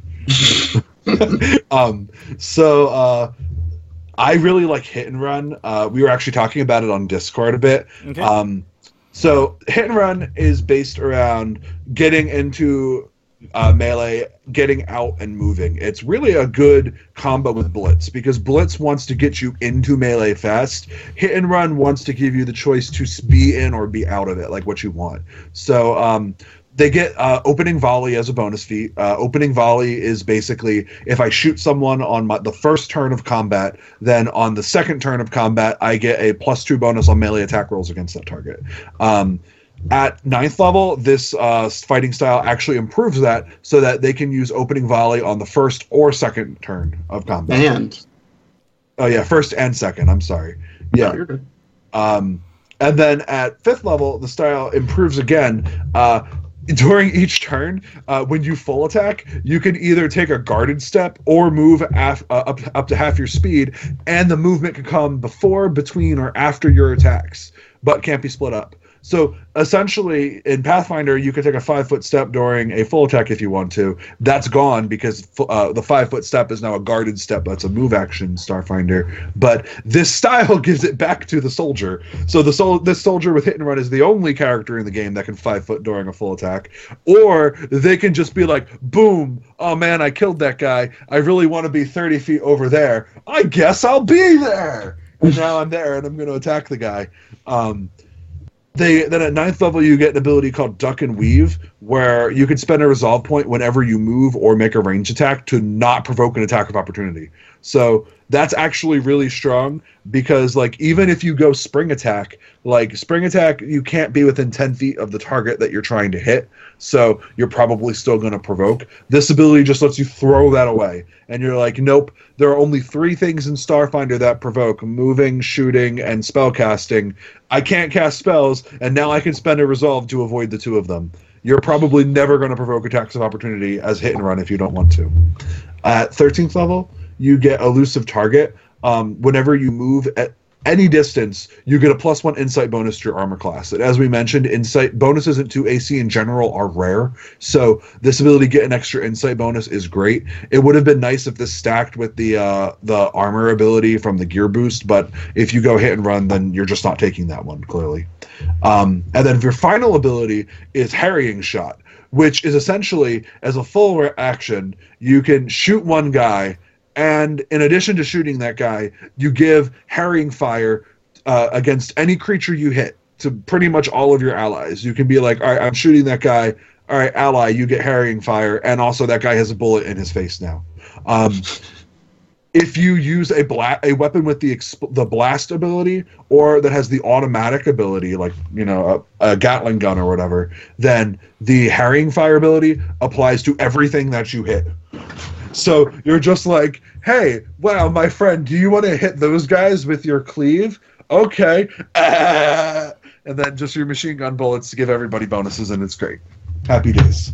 B: I really like Hit and Run. We were actually talking about it on Discord a bit.
A: Okay.
B: So Hit and Run is based around getting into melee, getting out and moving. It's really a good combo with Blitz because Blitz wants to get you into melee fast. Hit and Run wants to give you the choice to be in or be out of it, like what you want. So they get Opening Volley as a bonus feat. Opening Volley is basically if I shoot someone on the first turn of combat, then on the second turn of combat, I get a +2 bonus on melee attack rolls against that target. At 9th level, this fighting style actually improves that so that they can use Opening Volley on the first or second turn of combat. First and second, I'm sorry. Yeah.
C: No, you're good.
B: And then at 5th level, the style improves again. During each turn, when you full attack, you can either take a guarded step or move up to half your speed, and the movement can come before, between, or after your attacks, but can't be split up. So essentially, in Pathfinder, you can take a 5-foot step during a full attack if you want to. That's gone because the 5-foot step is now a guarded step. That's a move action Starfinder. But this style gives it back to the soldier. So this soldier with Hit and Run is the only character in the game that can 5-foot during a full attack. Or they can just be like, boom, oh man, I killed that guy. I really want to be 30 feet over there. I guess I'll be there. And now I'm there and I'm going to attack the guy. Then at 9th level, you get an ability called Duck and Weave, where you can spend a resolve point whenever you move or make a range attack to not provoke an attack of opportunity. So that's actually really strong because, even if you go spring attack, you can't be within 10 feet of the target that you're trying to hit. So you're probably still going to provoke. This ability just lets you throw that away. And you're like, nope, there are only 3 things in Starfinder that provoke: moving, shooting, and spellcasting. I can't cast spells, and now I can spend a resolve to avoid the 2 of them. You're probably never going to provoke attacks of opportunity as Hit and Run if you don't want to. At 13th level, you get Elusive Target. Whenever you move any distance, you get a +1 insight bonus to your armor class. And as we mentioned, insight bonuses into AC in general are rare, so this ability to get an extra insight bonus is great. It would have been nice if this stacked with the armor ability from the gear boost, but if you go hit and run, then you're just not taking that one, clearly. And then your final ability is Harrying Shot, which is essentially, as a full action, you can shoot one guy, and in addition to shooting that guy, you give Harrying Fire against any creature you hit to pretty much all of your allies. You can be like, all right, I'm shooting that guy. All right, ally, you get Harrying Fire, and also that guy has a bullet in his face now. If you use a weapon with the blast ability, or that has the automatic ability, like, you know, a Gatling gun or whatever, then the Harrying Fire ability applies to everything that you hit. So you're just like, hey, wow, my friend, do you want to hit those guys with your cleave? Okay. And then just your machine gun bullets to give everybody bonuses, and it's great. Happy days.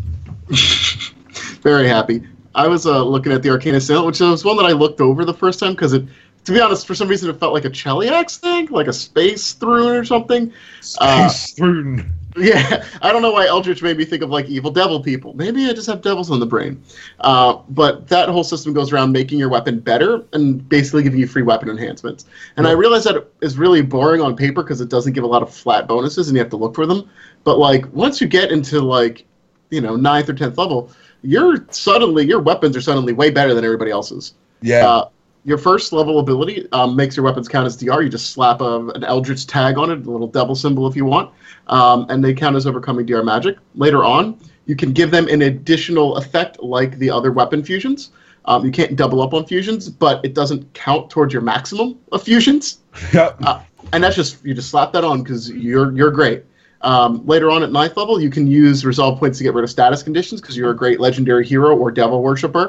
C: Very happy. I was looking at the Arcane Assailant, which was one that I looked over the first time because it, to be honest, for some reason it felt like a Cheliax thing, like a Space Thrune or something.
B: Space Thrune.
C: Yeah, I don't know why Eldritch made me think of like evil devil people. Maybe I just have devils on the brain. But that whole system goes around making your weapon better and basically giving you free weapon enhancements. And I realize that it is really boring on paper because it doesn't give a lot of flat bonuses and you have to look for them. But like once you get into like, you know, 9th or 10th level, your weapons are suddenly way better than everybody else's.
B: Yeah.
C: Your first level ability makes your weapons count as DR. You just slap an Eldritch tag on it, a little devil symbol if you want, and they count as overcoming DR magic. Later on, you can give them an additional effect like the other weapon fusions. You can't double up on fusions, but it doesn't count towards your maximum of fusions.
B: Yep.
C: And that's just, you just slap that on because you're great. Later on at 9th level, you can use resolve points to get rid of status conditions because you're a great legendary hero or devil worshipper.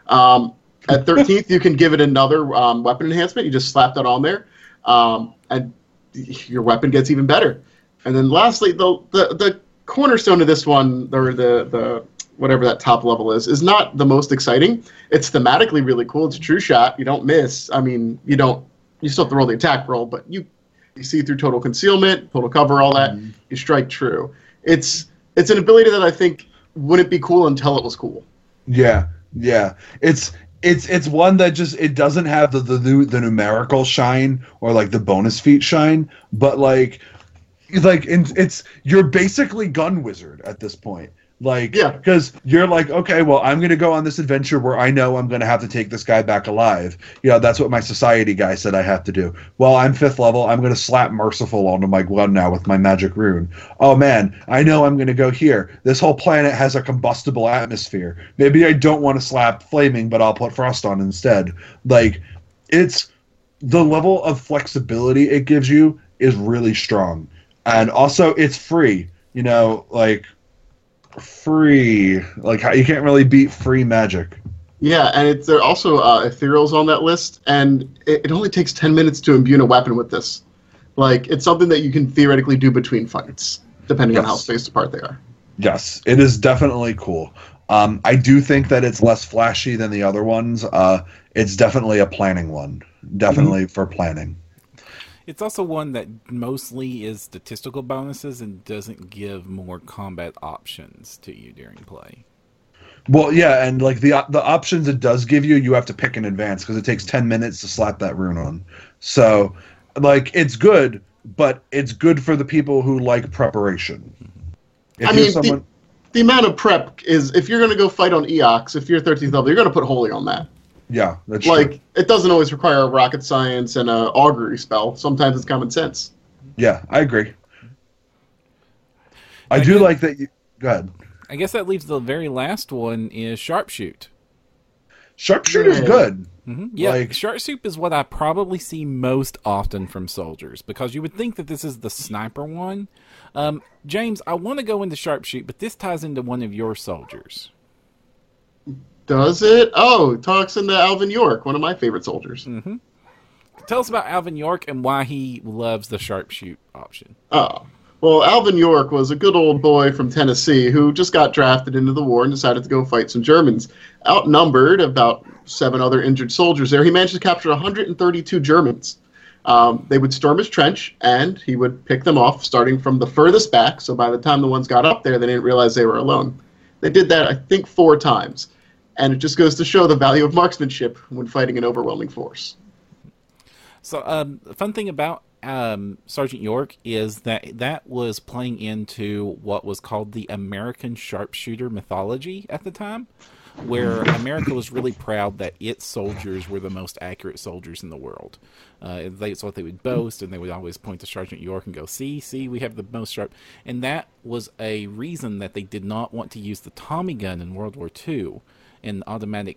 C: At 13th, you can give it another weapon enhancement. You just slap that on there, and your weapon gets even better. And then lastly, the cornerstone of this one, or the whatever that top level is not the most exciting. It's thematically really cool. It's a true shot. You don't miss. I mean, you still have to roll the attack roll, but you see through total concealment, total cover, all that. You strike true. It's an ability that I think wouldn't be cool until it was cool.
B: Yeah. It's one that just, it doesn't have the numerical shine or like the bonus feat shine, but you're basically Gun Wizard at this point. Like, yeah, because you're like, okay, well, I'm going to go on this adventure where I know I'm going to have to take this guy back alive. You know, that's what my society guy said I have to do. Well, I'm 5th level. I'm going to slap Merciful onto my gun now with my magic rune. Oh, man, I know I'm going to go here. This whole planet has a combustible atmosphere. Maybe I don't want to slap Flaming, but I'll put Frost on instead. Like, it's the level of flexibility it gives you is really strong. And also, it's free. You know, like, free, like, you can't really beat free magic.
C: Yeah, and there are also ethereals on that list, and it only takes 10 minutes to imbue a weapon with this. Like, it's something that you can theoretically do between fights, depending on how spaced apart they are.
B: Yes, it is definitely cool. I do think that it's less flashy than the other ones. It's definitely a planning one. Definitely for planning.
A: It's also one that mostly is statistical bonuses and doesn't give more combat options to you during play.
B: Well, yeah, and like the options it does give you, you have to pick in advance because it takes 10 minutes to slap that rune on. So, like, it's good, but it's good for the people who like preparation.
C: The amount of prep is, if you're going to go fight on Eox, if you're 13th level, you're going to put Holy on that.
B: Yeah, that's
C: true. It doesn't always require rocket science and an augury spell. Sometimes it's common sense.
B: Yeah, I agree. I do like that. Go ahead.
A: I guess that leaves the very last one is Sharpshoot.
B: Sharpshoot is good.
A: Mm-hmm. Yeah, Sharpshoot is what I probably see most often from soldiers, because you would think that this is the sniper one. James, I want to go into Sharpshoot, but this ties into one of your soldiers.
C: Does it? Oh, it talks into Alvin York, one of my favorite soldiers.
A: Mm-hmm. Tell us about Alvin York and why he loves the Sharpshoot option.
C: Oh, well, Alvin York was a good old boy from Tennessee who just got drafted into the war and decided to go fight some Germans. Outnumbered, about 7 other injured soldiers there, he managed to capture 132 Germans. They would storm his trench, and he would pick them off, starting from the furthest back, so by the time the ones got up there, they didn't realize they were alone. They did that, I think, 4 times. And it just goes to show the value of marksmanship when fighting an overwhelming force.
A: So, the fun thing about Sergeant York is that was playing into what was called the American sharpshooter mythology at the time, where America was really proud that its soldiers were the most accurate soldiers in the world. That's what they would boast, and they would always point to Sergeant York and go, see, we have the most sharp. And that was a reason that they did not want to use the Tommy gun in World War II and automatic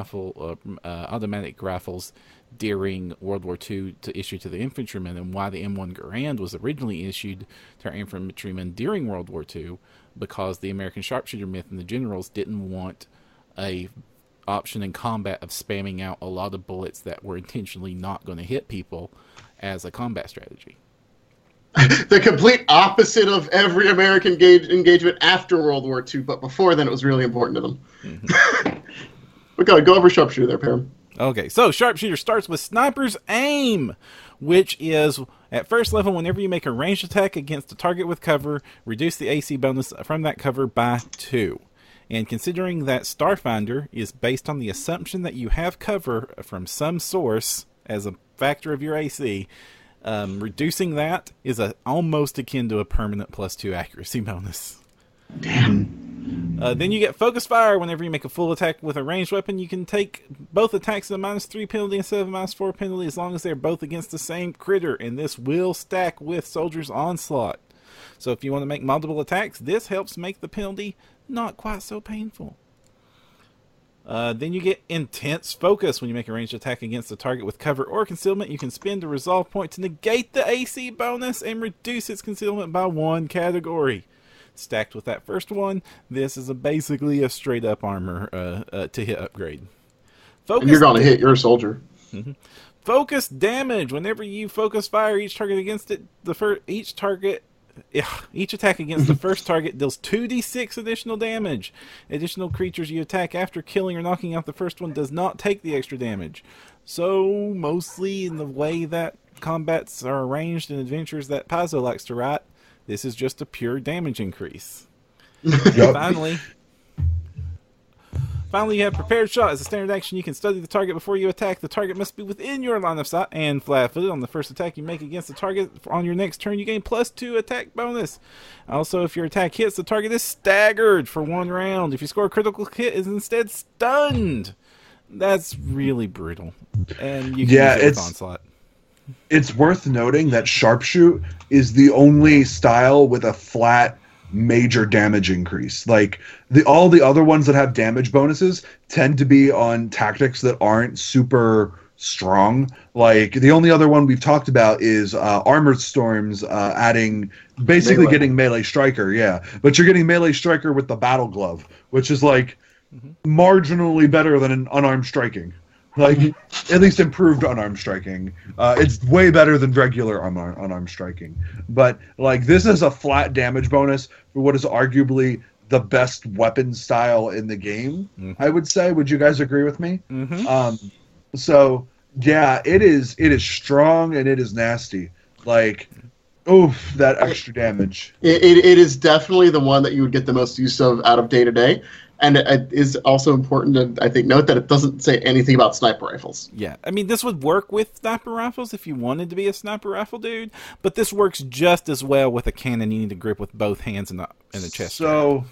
A: rifles during World War II to issue to the infantrymen, and why the M1 Garand was originally issued to our infantrymen during World War II, because the American sharpshooter myth and the generals didn't want a option in combat of spamming out a lot of bullets that were intentionally not going to hit people as a combat strategy.
C: The complete opposite of every American engagement after World War II, but before then it was really important to them. Mm-hmm. But go over sharpshooter there, Param.
A: Okay, so sharpshooter starts with sniper's aim, which is at first level, whenever you make a ranged attack against a target with cover, reduce the AC bonus from that cover by 2. And considering that Starfinder is based on the assumption that you have cover from some source as a factor of your AC, reducing that is almost akin to a permanent +2 accuracy bonus.
C: Damn.
A: Then you get focus fire. Whenever you make a full attack with a ranged weapon, you can take both attacks at a -3 penalty instead of a -4 penalty, as long as they're both against the same critter, and this will stack with Soldier's Onslaught. So if you want to make multiple attacks, this helps make the penalty not quite so painful. Then you get intense focus. When you make a ranged attack against a target with cover or concealment, you can spend a resolve point to negate the AC bonus and reduce its concealment by 1 category. Stacked with that first one, this is basically a straight up armor to hit upgrade.
C: And you're going to hit your soldier.
A: Mm-hmm. Focus damage. Whenever you focus fire each target against it, each attack against the first target deals 2d6 additional damage. Additional creatures you attack after killing or knocking out the first one does not take the extra damage. So, mostly in the way that combats are arranged in adventures that Paizo likes to write, this is just a pure damage increase.
B: Yep.
A: Finally, you have prepared shot. As a standard action, you can study the target before you attack. The target must be within your line of sight and flat-footed. On the first attack you make against the target on your next turn, you gain +2 attack bonus. Also, if your attack hits, the target is staggered for 1 round. If you score a critical hit, it is instead stunned. That's really brutal. And you can use it with Onslaught.
B: It's worth noting that Sharpshoot is the only style with a flat major damage increase. Like all the other ones that have damage bonuses tend to be on tactics that aren't super strong. Like the only other one we've talked about is Armored Storms adding basically getting melee striker, yeah. But you're getting melee striker with the battle glove, which is like marginally better than an unarmed striking. Like, at least improved unarmed striking. It's way better than regular unarmed striking. But, like, this is a flat damage bonus for what is arguably the best weapon style in the game, I would say. Would you guys agree with me?
A: Mm-hmm.
B: So, yeah, it is strong and it is nasty. Like, oof, that extra damage.
C: It is definitely the one that you would get the most use of out of day-to-day. And it is also important to, I think, note that it doesn't say anything about sniper rifles.
A: Yeah, I mean, this would work with sniper rifles if you wanted to be a sniper rifle dude, but this works just as well with a cannon you need to grip with both hands in the chest.
B: So,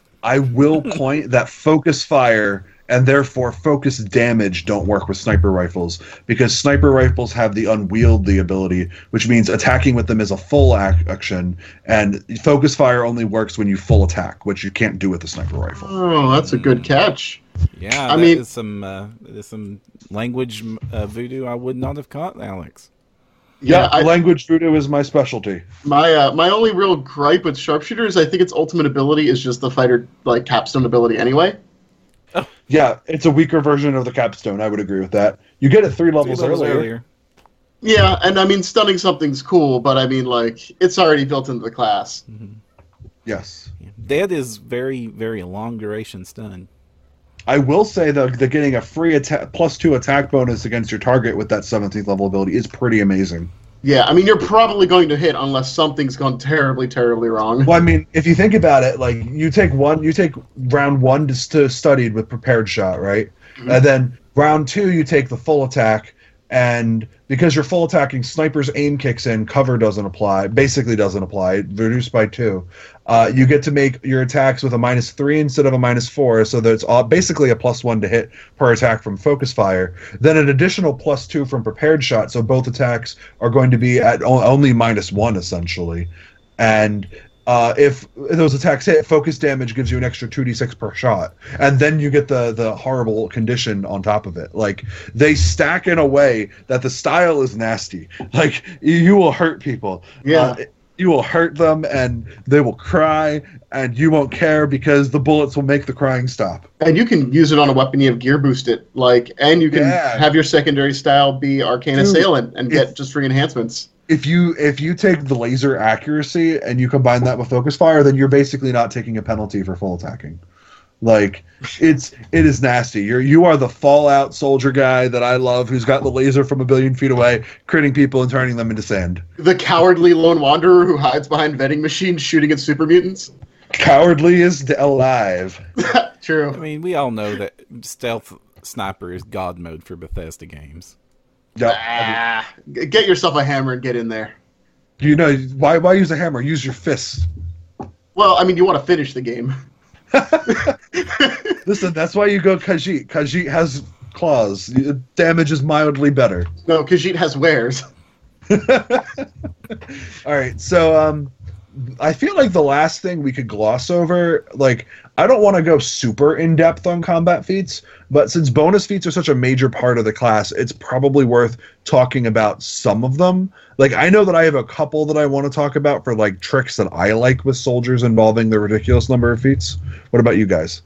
B: I will point that focus fire and therefore focus damage don't work with sniper rifles, because sniper rifles have the unwieldy ability, which means attacking with them is a full action, and focus fire only works when you full attack, which you can't do with a sniper rifle.
C: Oh, that's a good catch.
A: Yeah, that is some language voodoo I would not have caught, Alex.
B: Yeah, language voodoo is my specialty.
C: My only real gripe with Sharpshooter is I think its ultimate ability is just the fighter like capstone ability anyway.
B: Oh. Yeah, it's a weaker version of the capstone. I would agree with that. You get it 3 levels earlier.
C: Yeah, and I mean, stunning something's cool, but I mean, like, it's already built into the class.
B: Yes.
A: That is very, very long duration stun.
B: I will say though that getting a free +2 attack bonus against your target with that 17th level ability is pretty amazing.
C: Yeah, I mean, you're probably going to hit unless something's gone terribly, terribly wrong.
B: Well, I mean, if you think about it, like you take round 1 to studied with prepared shot, right? Mm-hmm. And then round 2 you take the full attack, and because you're full attacking, sniper's aim kicks in, cover doesn't apply, basically doesn't apply, reduced by 2. You get to make your attacks with a -3 instead of a -4, so that it's basically a +1 to hit per attack from focus fire. Then an additional +2 from prepared shot, so both attacks are going to be at only -1 essentially. And if those attacks hit, focus damage gives you an extra 2d6 per shot, and then you get the horrible condition on top of it. Like, they stack in a way that the style is nasty. Like, you will hurt people.
C: Yeah.
B: You will hurt them, and they will cry, and you won't care because the bullets will make the crying stop.
C: And you can use it on a weapon you have gear boosted, and you can have your secondary style be Arcane Assailant and get just free enhancements.
B: If you take the laser accuracy and you combine that with focus fire, then you're basically not taking a penalty for full attacking. Like, it is nasty. You are the Fallout soldier guy that I love, who's got the laser from a billion feet away, critting people and turning them into sand.
C: The cowardly lone wanderer who hides behind vending machines shooting at super mutants.
B: Cowardly is alive.
C: True.
A: I mean, we all know that stealth sniper is god mode for Bethesda games.
B: Yep.
C: Get yourself a hammer and get in there.
B: You know, why use a hammer? Use your fists.
C: Well, I mean, you want to finish the game.
B: Listen, that's why you go Khajiit. Khajiit has claws. Damage is mildly better.
C: No, Khajiit has wares.
B: All right, so I feel like the last thing we could gloss over, like, I don't want to go super in-depth on combat feats, but since bonus feats are such a major part of the class, it's probably worth talking about some of them. Like, I know that I have a couple that I want to talk about for, like, tricks that I like with soldiers involving the ridiculous number of feats. What about you guys?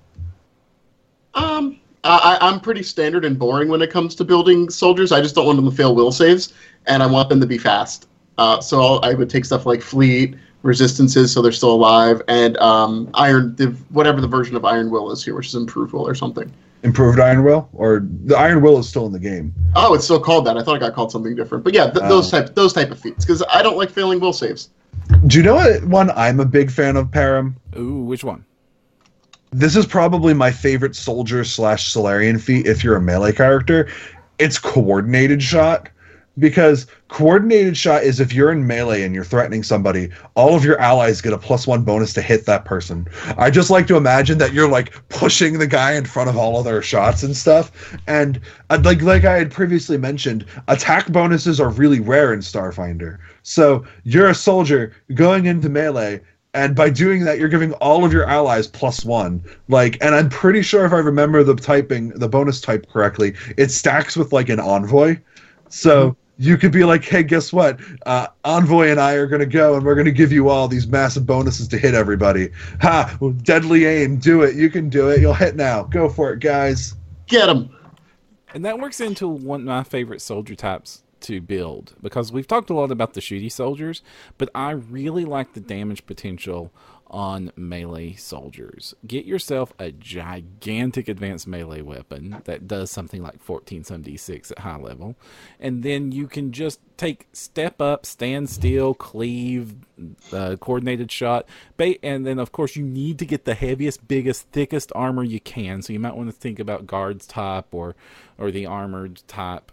C: I'm pretty standard and boring when it comes to building soldiers. I just don't want them to fail will saves, and I want them to be fast. So I would take stuff like Fleet, Resistances, so they're still alive, and whatever the version of Iron Will is here, which is Improved Will or something.
B: Improved Iron Will? Or the Iron Will is still in the game?
C: Oh, it's still called that. I thought it got called something different. But yeah, those type of feats, because I don't like failing will saves.
B: Do you know what one I'm a big fan of, Param?
A: Ooh, which one?
B: This is probably my favorite soldier/Solarian feat if you're a melee character. It's Coordinated Shot. Because Coordinated Shot is if you're in melee and you're threatening somebody, all of your allies get a +1 bonus to hit that person. I just like to imagine that you're like pushing the guy in front of all of their shots and stuff. And like I had previously mentioned, attack bonuses are really rare in Starfinder. So you're a soldier going into melee, and by doing that, you're giving all of your allies +1. Like, and I'm pretty sure if I remember the bonus type correctly, it stacks with like an envoy. So you could be like, hey, guess what? Envoy and I are going to go, and we're going to give you all these massive bonuses to hit everybody. Ha! Deadly aim. Do it. You can do it. You'll hit now. Go for it, guys.
C: Get them.
A: And that works into one of my favorite soldier types to build, because we've talked a lot about the shooty soldiers, but I really like the damage potential on melee soldiers. Get yourself a gigantic advanced melee weapon that does something like 14 some d6 at high level, and then you can just take step up, stand still, cleave, coordinated shot, and then of course you need to get the heaviest, biggest, thickest armor you can, so you might want to think about guards type or the armored type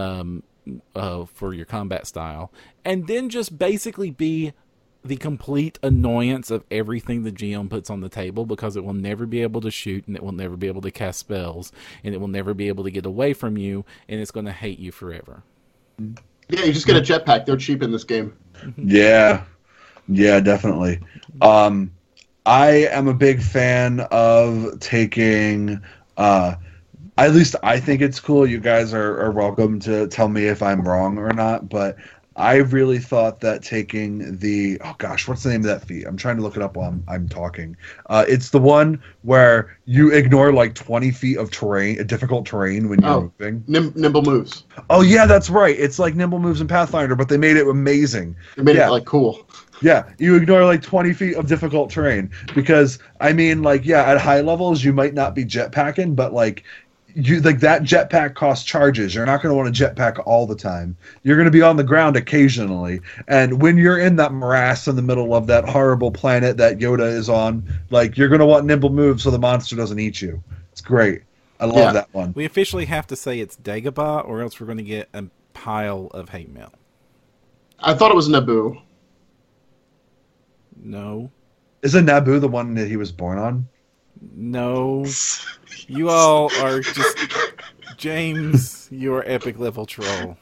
A: for your combat style, and then just basically be the complete annoyance of everything the GM puts on the table, because it will never be able to shoot, and it will never be able to cast spells, and it will never be able to get away from you, and it's going to hate you forever.
C: Yeah, you just get a jetpack. They're cheap in this game.
B: Yeah, definitely. I am a big fan of taking... at least I think it's cool. You guys are welcome to tell me if I'm wrong or not, but I really thought that taking the... Oh, gosh, what's the name of that feat? I'm trying to look it up while I'm talking. It's the one where you ignore, like, 20 feet of terrain, difficult terrain when you're moving.
C: Nimble moves.
B: Oh, yeah, that's right. It's like Nimble Moves in Pathfinder, but they made it amazing.
C: They made it, like, cool.
B: Yeah, you ignore like 20 feet of difficult terrain because I mean, like, yeah, at high levels you might not be jetpacking, but like you like that jetpack costs charges. You're not going to want to jetpack all the time. You're going to be on the ground occasionally, and when you're in that morass in the middle of that horrible planet that Yoda is on, like you're going to want nimble moves so the monster doesn't eat you. It's great. I love that one.
A: We officially have to say it's Dagobah, or else we're going to get a pile of hate mail.
C: I thought it was Naboo.
A: No.
B: Isn't Naboo the one that he was born on?
A: No. You all are just... James, you're epic level troll.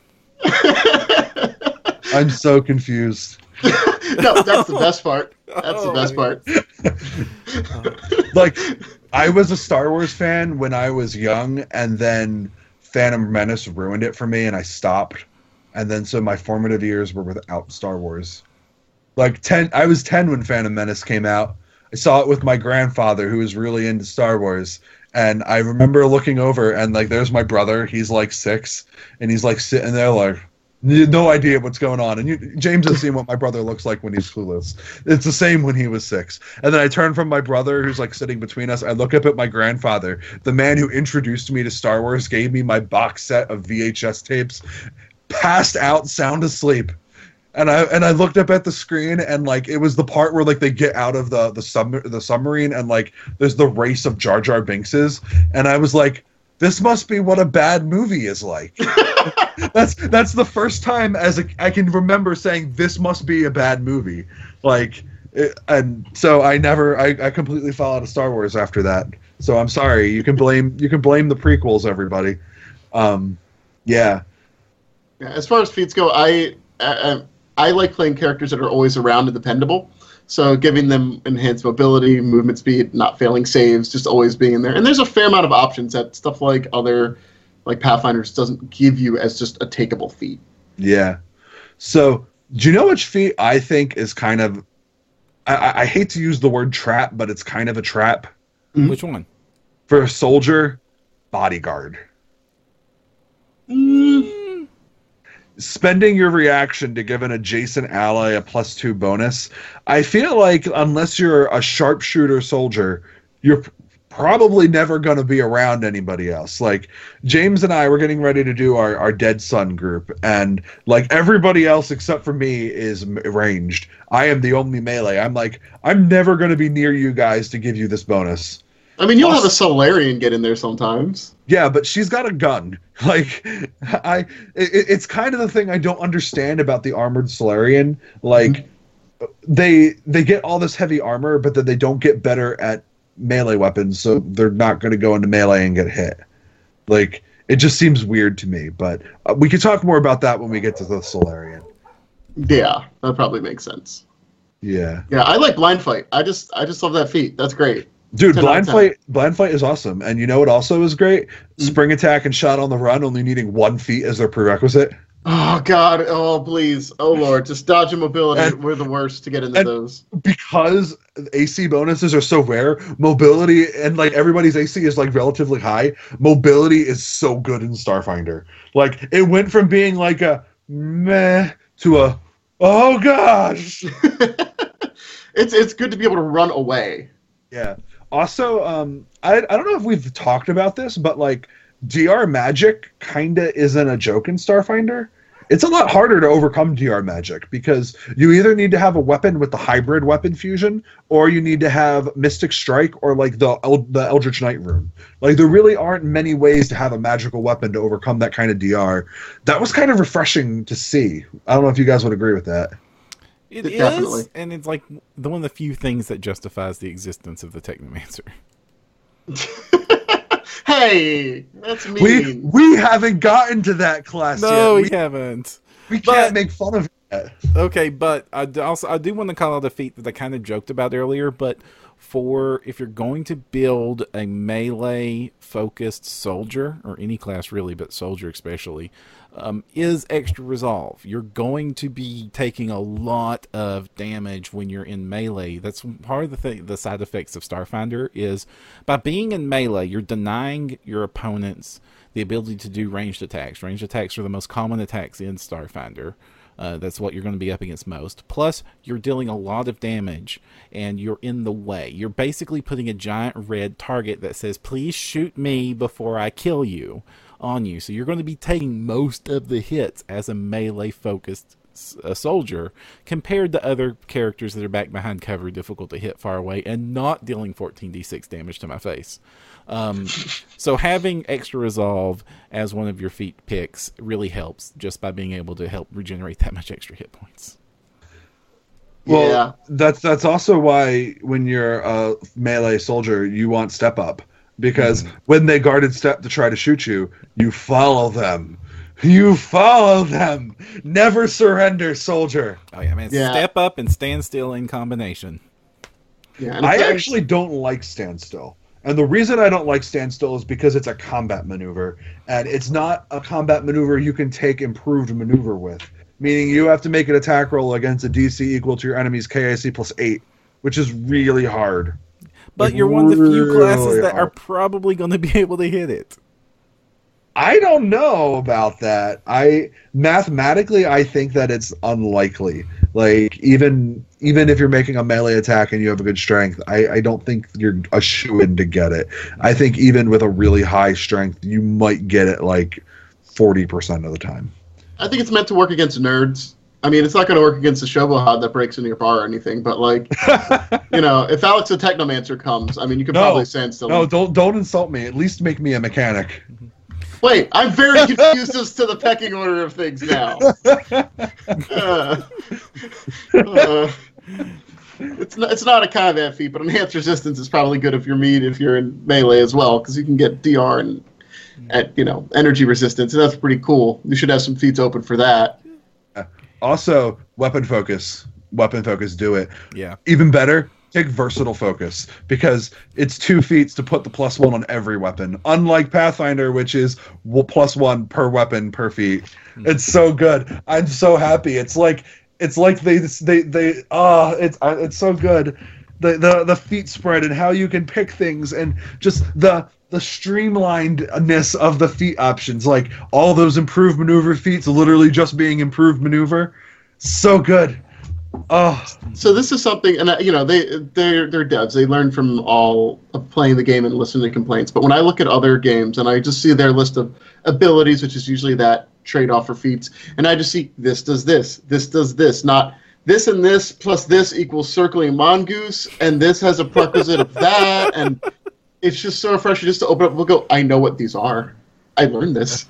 B: I'm so confused.
C: No, that's the best part. That's the best part.
B: Like, I was a Star Wars fan when I was young, and then Phantom Menace ruined it for me, and I stopped. And then so my formative years were without Star Wars. Like I was 10 when Phantom Menace came out. I saw it with my grandfather, who was really into Star Wars. And I remember looking over, and like, there's my brother. He's like 6, and he's like sitting there like, no idea what's going on. And James has seen what my brother looks like when he's clueless. It's the same when he was 6. And then I turn from my brother, who's like sitting between us. I look up at my grandfather, the man who introduced me to Star Wars, gave me my box set of VHS tapes, passed out, sound asleep. And I looked up at the screen, and like it was the part where like they get out of the submarine, and like there's the race of Jar Jar Binkses, and I was like, this must be what a bad movie is like. That's the first time I can remember saying this must be a bad movie. Like, and so I completely fell out of Star Wars after that. So I'm sorry. You can blame the prequels, everybody. Yeah.
C: As far as feats go, I like playing characters that are always around and dependable. So giving them enhanced mobility, movement speed, not failing saves, just always being in there. And there's a fair amount of options that stuff like other like Pathfinders doesn't give you as just a takeable feat.
B: Yeah. So do you know which feat I think is kind of I hate to use the word trap, but it's kind of a trap.
A: Mm-hmm. Which one?
B: For a soldier, bodyguard. Spending your reaction to give an adjacent ally a +2 bonus. I feel like unless you're a sharpshooter soldier, you're probably never going to be around anybody else. Like, James and I were getting ready to do our Dead Sun group, and like everybody else except for me is ranged. I am the only melee. I'm like, I'm never going to be near you guys to give you this bonus.
C: I mean, you'll have a Solarian get in there sometimes.
B: Yeah, but she's got a gun. Like, it's kind of the thing I don't understand about the armored Solarian. Like, they get all this heavy armor, but then they don't get better at melee weapons, so they're not going to go into melee and get hit. Like, it just seems weird to me. But we can talk more about that when we get to the Solarian.
C: Yeah, that probably makes sense.
B: Yeah.
C: Yeah, I like Blind Fight. I just love that feat. That's great.
B: Dude, blind fight is awesome. And you know what also is great? Spring attack and shot on the run, only needing 1 feat as their prerequisite.
C: Oh, God. Oh, please. Oh, Lord. Just dodge and mobility. We're the worst to get into those.
B: Because AC bonuses are so rare, mobility, and like everybody's AC is like relatively high, mobility is so good in Starfinder. Like, it went from being like a meh to a, oh, gosh.
C: It's good to be able to run away.
B: Yeah. Also, I don't know if we've talked about this, but like DR magic kinda isn't a joke in Starfinder. It's a lot harder to overcome DR magic because you either need to have a weapon with the hybrid weapon fusion, or you need to have Mystic Strike or like the Eldritch Knight rune. Like, there really aren't many ways to have a magical weapon to overcome that kind of DR. That was kind of refreshing to see. I don't know if you guys would agree with that.
A: It is, and it's like one of the few things that justifies the existence of the Technomancer.
C: Hey, that's mean.
B: We haven't gotten to that class yet.
A: No, we haven't.
B: We can't make fun of it.
A: Okay, but I do want to call out a feat that I kind of joked about earlier, but if you're going to build a melee-focused soldier, or any class really, but soldier especially, is extra resolve. You're going to be taking a lot of damage when you're in melee. That's part of the side effects of Starfinder is by being in melee, you're denying your opponents the ability to do ranged attacks. Ranged attacks are the most common attacks in Starfinder. That's what you're going to be up against most. Plus, you're dealing a lot of damage, and you're in the way. You're basically putting a giant red target that says, please shoot me before I kill you, on you. So you're going to be taking most of the hits as a melee-focused soldier, compared to other characters that are back behind cover, difficult to hit far away, and not dealing 14d6 damage to my face. So having extra resolve as one of your feat picks really helps, just by being able to help regenerate that much extra hit points.
B: Well,
C: Yeah.
B: that's also why when you're a melee soldier, you want step up, because when they guarded step to try to shoot you, you follow them. You follow them. Never surrender, soldier.
A: Oh yeah, man!
C: Yeah.
A: Step up and stand still in combination.
C: Yeah, and
B: I
C: it's-
B: actually don't like standstill. And the reason I don't like standstill is because it's a combat maneuver. And it's not a combat maneuver you can take improved maneuver with. Meaning you have to make an attack roll against a DC equal to your enemy's KIC plus 8, which is really hard.
A: But
B: Like,
A: you're one of the few classes
B: really
A: that are
B: hard.
A: probably going to be able to hit it.
B: I don't know about that. Mathematically, I think that it's unlikely. Like even if you're making a melee attack and you have a good strength, I don't think you're a shoo-in to get it. I think even with a really high strength, you might get it like 40% of the time.
C: I think it's meant to work against nerds. I mean, it's not going to work against a Shobohod that breaks into your bar or anything, but like, if Alex the Technomancer comes, I mean, you could probably stand still.
B: No, don't insult me. At least make me a mechanic.
C: Wait, I'm very confused as to the pecking order of things now. It's not a combat feat, but enhanced resistance is probably good if you're in melee as well, because you can get DR and energy resistance, and that's pretty cool. You should have some feats open for that.
B: Also, weapon focus. Weapon focus, do it.
A: Yeah.
B: Even better, take versatile focus, because it's 2 feats to put the +1 on every weapon. Unlike Pathfinder, which is +1 per weapon per feat. It's so good. I'm so happy. It's like it's so good. The feat spread and how you can pick things, and just the streamlinedness of the feat options, like all those improved maneuver feats literally just being improved maneuver. So good. Oh,
C: So this is something, and they're devs. They learn from all of playing the game and listening to complaints. But when I look at other games and I just see their list of abilities, which is usually that trade-off for feats, and I just see this does this does this, not this and this plus this equals circling mongoose, and this has a prerequisite of that, and it's just so refreshing just to open up and go, I know what these are. I learned this.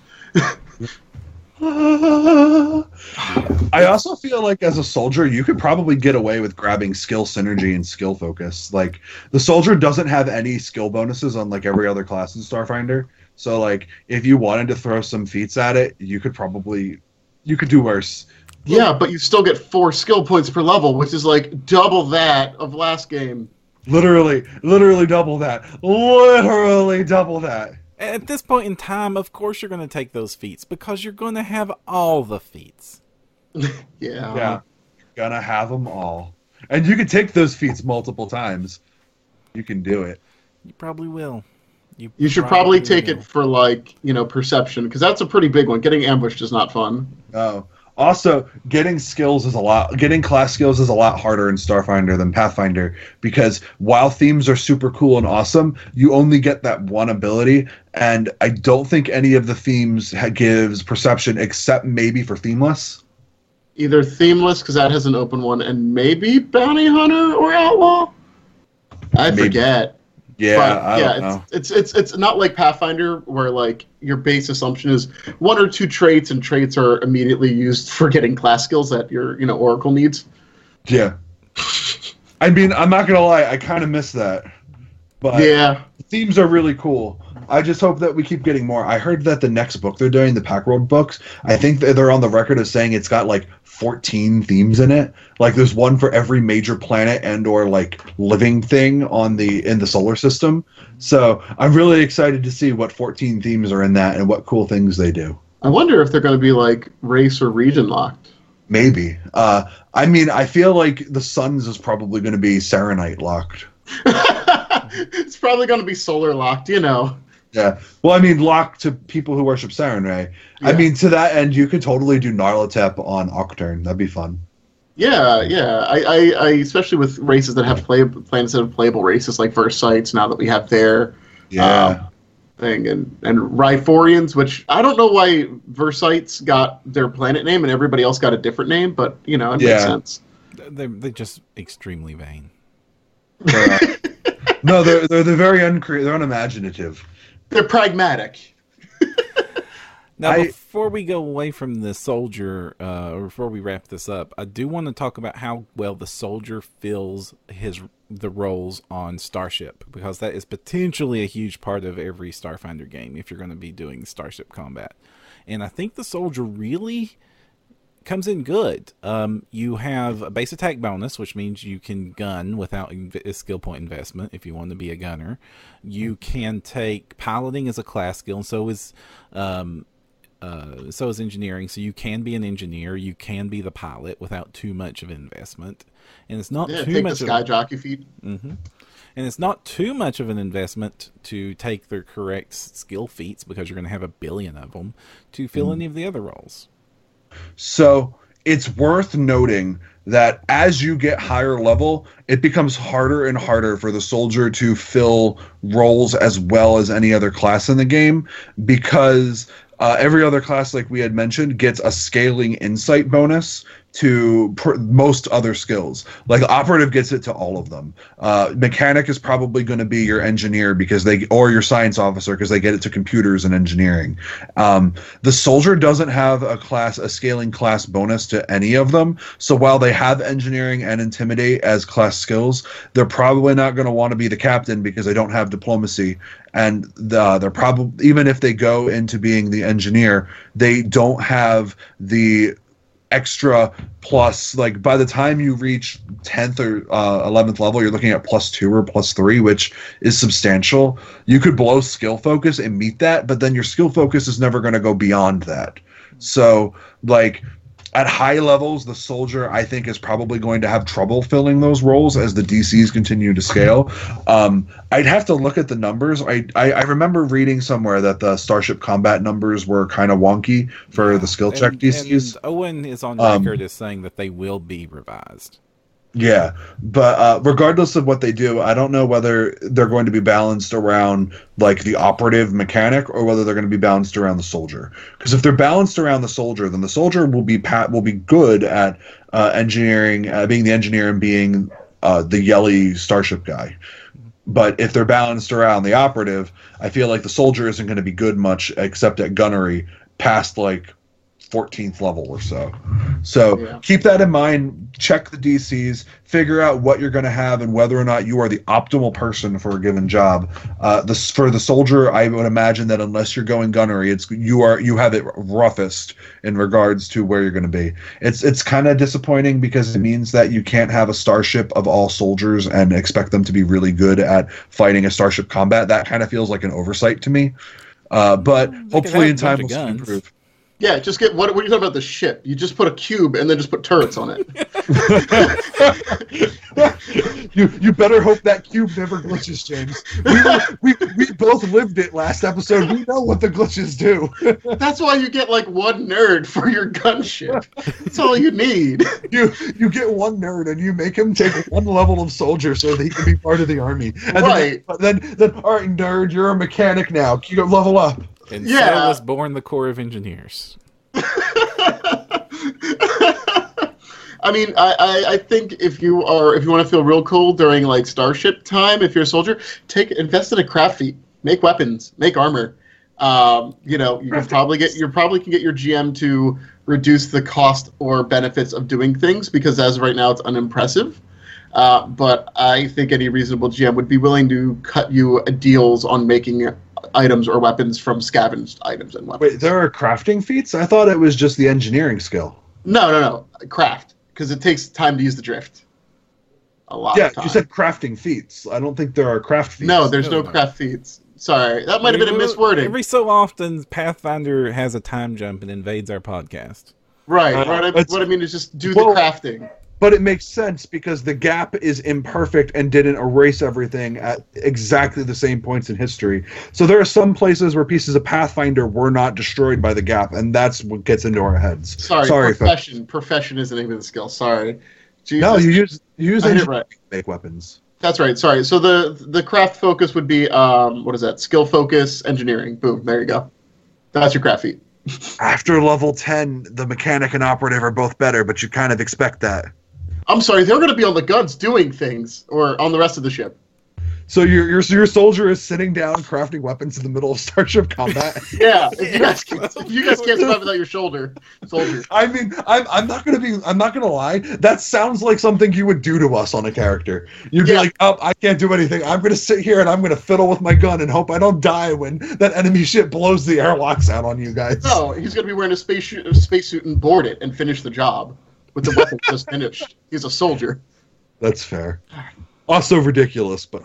B: I also feel like as a soldier, you could probably get away with grabbing skill synergy and skill focus. Like, the soldier doesn't have any skill bonuses unlike every other class in Starfinder. So, like, if you wanted to throw some feats at it, you could do worse.
C: Yeah, but you still get 4 skill points per level, which is like double that of last game.
B: Literally double that. Literally double that.
A: At this point in time, of course you're going to take those feats, because you're going to have all the feats.
C: Yeah.
B: Yeah. You're gonna have them all. And you can take those feats multiple times. You can do it.
A: You probably will.
C: You should probably take
A: will.
C: it for, like, perception, because that's a pretty big one. Getting ambushed is not fun.
B: Oh. Also, getting class skills is a lot harder in Starfinder than Pathfinder, because while themes are super cool and awesome, you only get that one ability, and I don't think any of the themes gives perception except maybe for Themeless.
C: Either Themeless, because that has an open one, and maybe Bounty Hunter or Outlaw? I
B: Maybe.
C: forget.
B: Yeah,
C: But,
B: I don't know.
C: It's not like Pathfinder, where, like, your base assumption is 1 or 2 traits, and traits are immediately used for getting class skills that your Oracle needs.
B: Yeah. I mean, I'm not gonna lie, I kind of miss that. But
C: Yeah.
B: the themes are really cool. I just hope that we keep getting more. I heard that the next book they're doing, the Packworld books, I think that they're on the record of saying it's got like 14 themes in it. Like, there's one for every major planet and or like living thing in the solar system. So I'm really excited to see what 14 themes are in that and what cool things they do.
C: I wonder if they're going to be, like, race or region locked.
B: Maybe. I mean, I feel like the Suns is probably going to be Serenite locked.
C: It's probably going to be solar locked,
B: Yeah. Well, I mean, locked to people who worship Sarenrae.
C: Yeah.
B: I mean, to that end, you could totally do Gnarlatep on Octurne. That'd be fun.
C: Yeah. I especially with races that have planets that have playable races like Versites. Now that we have their thing and Rhyphorians, which I don't know why Versites got their planet name and everybody else got a different name, but it makes sense.
A: They're just extremely vain.
B: No, they're very they're unimaginative.
C: They're pragmatic.
A: Now, before we go away from the soldier, or before we wrap this up, I do want to talk about how well the soldier fills the roles on Starship, because that is potentially a huge part of every Starfinder game if you're going to be doing Starship combat. And I think the soldier really comes in good. You have a base attack bonus, which means you can gun without a skill point investment if you want to be a gunner. You can take piloting as a class skill, and so is engineering. So you can be an engineer, you can be the pilot without too much of investment, and it's not too much.
C: The sky jockey feat.
A: Mm-hmm. And it's not too much of an investment to take the correct skill feats, because you're going to have a billion of them to fill any of the other roles.
B: So it's worth noting that as you get higher level, it becomes harder and harder for the soldier to fill roles as well as any other class in the game, because every other class, like we had mentioned, gets a scaling insight bonus to most other skills. Like operative gets it to all of them. Mechanic is probably going to be your engineer or your science officer, because they get it to computers and engineering. The soldier doesn't have a scaling class bonus to any of them. So while they have engineering and intimidate as class skills, they're probably not going to want to be the captain because they don't have diplomacy. And they're probably, even if they go into being the engineer, they don't have the extra plus. Like by the time you reach 10th or 11th level, you're looking at +2 or +3, which is substantial. You could blow skill focus and meet that, but then your skill focus is never going to go beyond that. So like at high levels, the soldier, I think, is probably going to have trouble filling those roles as the DCs continue to scale. I'd have to look at the numbers. I remember reading somewhere that the Starship combat numbers were kind of wonky for the skill check DCs.
A: And Owen is on record as saying that they will be revised.
B: Yeah, but regardless of what they do, I don't know whether they're going to be balanced around like the operative mechanic or whether they're going to be balanced around the soldier. Because if they're balanced around the soldier, then the soldier will be good at engineering, being the engineer and being the yelly Starship guy. But if they're balanced around the operative, I feel like the soldier isn't going to be good much except at gunnery past like 14th level or so. So keep that in mind. Check the DCs, figure out what you're going to have and whether or not you are the optimal person for a given job. For the soldier, I would imagine that unless you're going gunnery, you have it roughest in regards to where you're going to be. It's kind of disappointing because it means that you can't have a starship of all soldiers and expect them to be really good at fighting a starship combat. That kind of feels like an oversight to me. But hopefully in time we'll improve.
C: Yeah, just get what are you talking about? The ship? You just put a cube and then just put turrets on it.
B: You better hope that cube never glitches, James. We both lived it last episode. We know what the glitches do.
C: That's why you get like one nerd for your gunship. That's all you need.
B: You get one nerd and you make him take one level of soldier so that he can be part of the army. And
C: right.
B: Then all right, nerd, you're a mechanic now. You go level up.
A: And so was born the Corps of Engineers.
C: I mean, I think if you want to feel real cool during like Starship time, if you're a soldier, invest in a craft feat, make weapons, make armor. You can probably get your GM to reduce the cost or benefits of doing things because as of right now it's unimpressive. But I think any reasonable GM would be willing to cut you deals on making items or weapons from scavenged items and weapons.
B: Wait, there are crafting feats? I thought it was just the engineering skill.
C: No. Craft. Because it takes time to use the drift. A lot of time.
B: You said crafting feats. I don't think there are craft feats.
C: No, there's no craft feats. Sorry, that might have been a miswording.
A: Every so often, Pathfinder has a time jump and invades our podcast.
C: Right. What I mean is just do the crafting.
B: But it makes sense because the gap is imperfect and didn't erase everything at exactly the same points in history. So there are some places where pieces of Pathfinder were not destroyed by the gap, and that's what gets into our heads.
C: Sorry, profession. Profession is the name of the skill. Sorry. Jesus.
B: No, you use engineering
C: right.
B: to make weapons.
C: That's right. Sorry. So the craft focus would be what is that? Skill focus, engineering. Boom. There you go. That's your craft feat.
B: After level 10, the mechanic and operative are both better, but you kind of expect that.
C: I'm sorry, they're going to be on the guns doing things, or on the rest of the ship.
B: So your soldier is sitting down crafting weapons in the middle of Starship combat.
C: Yeah, if you guys can't survive without your soldier.
B: I mean, I'm not gonna lie. That sounds like something you would do to us on a character. You'd be like, oh, I can't do anything. I'm gonna sit here and I'm gonna fiddle with my gun and hope I don't die when that enemy ship blows the airlocks out on you guys.
C: No, he's gonna be wearing a spacesuit and board it and finish the job with the weapon just finished. He's a soldier.
B: That's fair. Also ridiculous, but...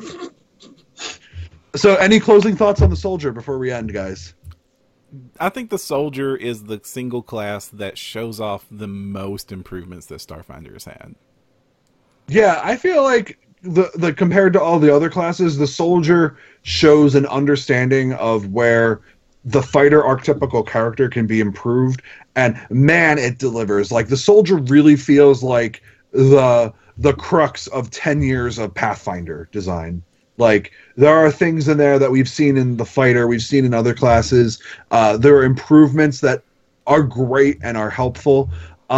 B: So, any closing thoughts on the soldier before we end, guys?
A: I think the soldier is the single class that shows off the most improvements that Starfinder has had.
B: Yeah, I feel like the compared to all the other classes, the soldier shows an understanding of where the fighter archetypical character can be improved, and man, it delivers. Like, the soldier really feels like the crux of 10 years of Pathfinder design. Like, there are things in there that we've seen in the fighter, we've seen in other classes. There are improvements that are great and are helpful.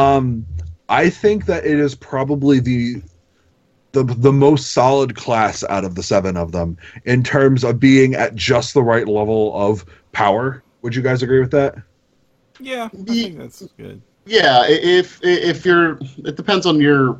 B: I think that it is probably the most solid class out of the 7 of them in terms of being at just the right level of power. Would you guys agree with that?
A: Yeah, I think that's good.
C: Yeah, if you're, it depends on your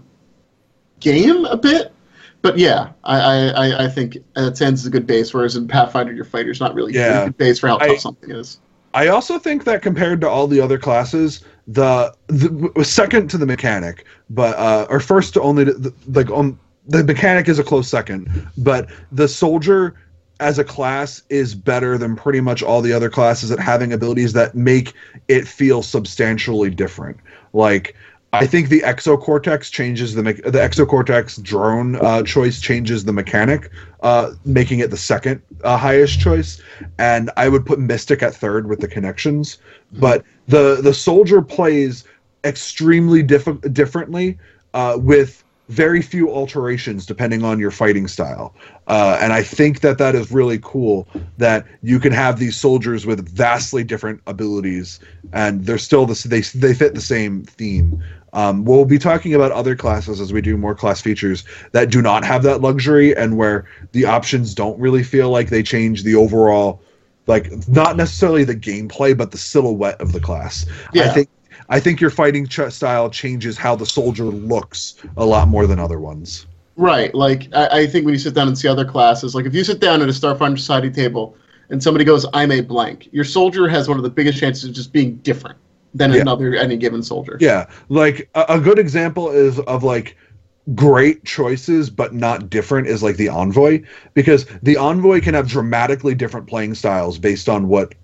C: game a bit, but yeah, I think Sands is a good base, whereas in Pathfinder your fighter's not really a good base for how tough something is.
B: I also think that compared to all the other classes, the second to the mechanic, but or first to only the mechanic is a close second, but the soldier as a class is better than pretty much all the other classes at having abilities that make it feel substantially different. Like, I think the exocortex changes the exocortex drone choice changes the mechanic, making it the second highest choice. And I would put Mystic at third with the connections. But the soldier plays extremely differently with very few alterations depending on your fighting style. And I think that is really cool that you can have these soldiers with vastly different abilities and they're still they fit the same theme. We'll be talking about other classes as we do more class features that do not have that luxury and where the options don't really feel like they change the overall, like, not necessarily the gameplay, but the silhouette of the class. Yeah. I think your fighting style changes how the soldier looks a lot more than other ones.
C: Right. Like, I think when you sit down and see other classes, like if you sit down at a Starfinder Society table and somebody goes, I'm a blank, your soldier has one of the biggest chances of just being different than any given soldier.
B: Yeah. Like, a good example is of, like, great choices but not different is like the Envoy, because the Envoy can have dramatically different playing styles based on what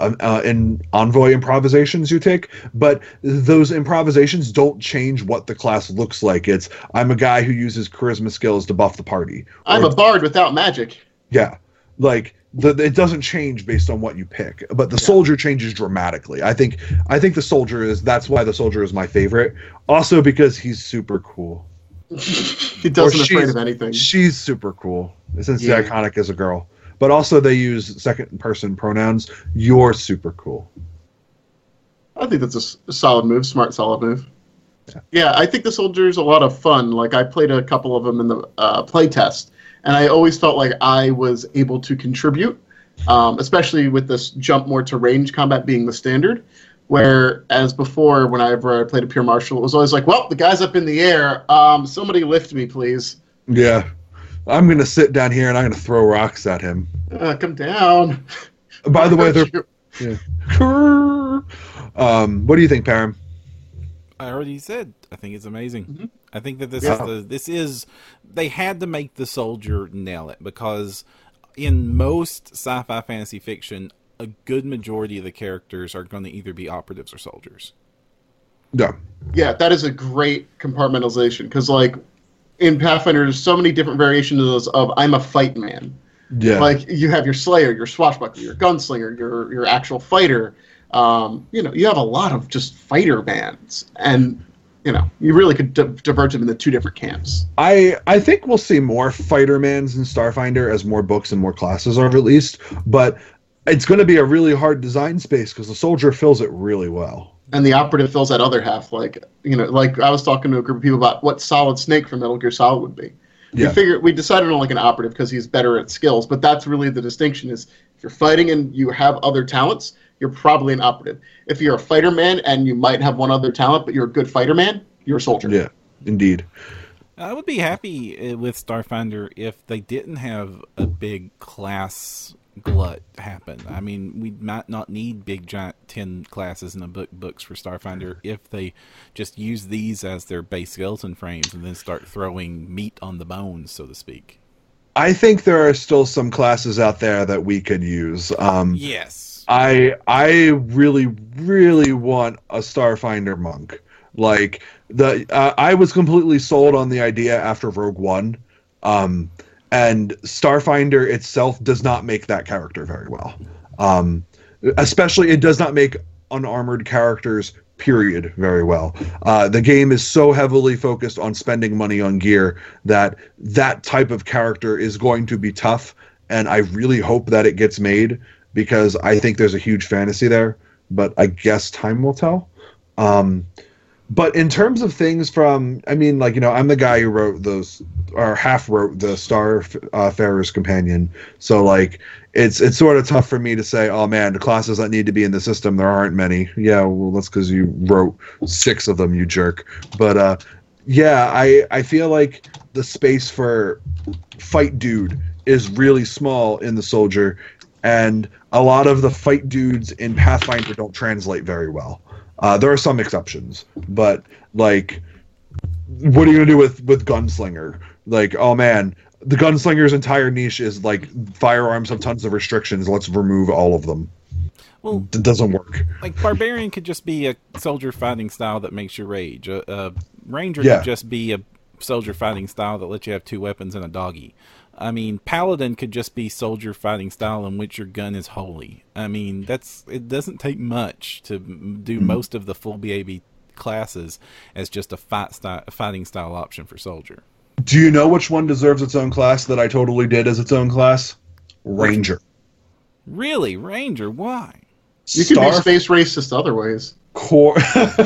B: in Envoy improvisations you take, but those improvisations don't change what the class looks like. It's, I'm a guy who uses charisma skills to buff the party.
C: I'm a bard without magic.
B: Yeah. Like, it doesn't change based on what you pick, but the soldier changes dramatically. I think the soldier that's why the soldier is my favorite. Also because he's super cool.
C: He doesn't afraid of anything.
B: She's super cool, since the iconic is a girl. But also they use second-person pronouns. You're super cool.
C: I think that's a solid move, smart, solid move. Yeah, I think the soldier's a lot of fun. Like, I played a couple of them in the play test, and I always felt like I was able to contribute, especially with this jump more to range combat being the standard. Whereas before, whenever I played a pure martial, it was always like, well, the guy's up in the air. Somebody lift me, please.
B: Yeah. I'm going to sit down here and I'm going to throw rocks at him.
C: Come down.
B: By the way, what do you think, Param?
A: I already said, I think it's amazing.
C: Mm-hmm.
A: I think that they had to make the soldier nail it, because in most sci-fi fantasy fiction, a good majority of the characters are going to either be operatives or soldiers.
B: Yeah.
C: Yeah, that is a great compartmentalization because, like, in Pathfinder, there's so many different variations of I'm a fight man.
B: Yeah.
C: Like, you have your slayer, your swashbuckler, your gunslinger, your actual fighter. You have a lot of just fighter bands, and you really could divert them into two different camps.
B: I think we'll see more fighter mans in Starfinder as more books and more classes are released, but it's going to be a really hard design space because the soldier fills it really well.
C: And the operative fills that other half. Like I was talking to a group of people about what Solid Snake from Metal Gear Solid would be.
B: Yeah.
C: We decided on like an operative because he's better at skills, but that's really the distinction is if you're fighting and you have other talents, you're probably an operative. If you're a fighter man and you might have one other talent, but you're a good fighter man, you're a soldier.
B: Yeah, indeed.
A: I would be happy with Starfinder if they didn't have a big class glut happen. I mean, we might not need big giant 10 classes in the books for Starfinder if they just use these as their base skeleton frames and then start throwing meat on the bones, so to speak.
B: I think there are still some classes out there that we could use.
A: Yes.
B: I really, really want a Starfinder monk. Like I was completely sold on the idea after Rogue One. And Starfinder itself does not make that character very well. Especially, it does not make unarmored characters, period, very well. The game is so heavily focused on spending money on gear that type of character is going to be tough, and I really hope that it gets made, because I think there's a huge fantasy there, but I guess time will tell. But in terms of things I'm the guy who wrote those, or half wrote the Starfarer's Companion. So, like, it's sort of tough for me to say, oh man, the classes that need to be in the system, there aren't many. Yeah, well, that's because you wrote 6 of them, you jerk. But, I feel like the space for fight dude is really small in the soldier, and a lot of the fight dudes in Pathfinder don't translate very well. There are some exceptions, but, like, what are you going to do with Gunslinger? Like, oh man, the Gunslinger's entire niche is, like, firearms have tons of restrictions, let's remove all of them. Well, it doesn't work.
A: Like, Barbarian could just be a soldier fighting style that makes you rage. Ranger could just be a soldier fighting style that lets you have 2 weapons and a doggy. I mean, Paladin could just be soldier fighting style in which your gun is holy. I mean, it doesn't take much to do most of the full BAB classes as just a fighting style option for soldier.
B: Do you know which one deserves its own class that I totally did as its own class? Ranger.
A: Really? Ranger? Why?
C: You can be space racist other ways.
B: Core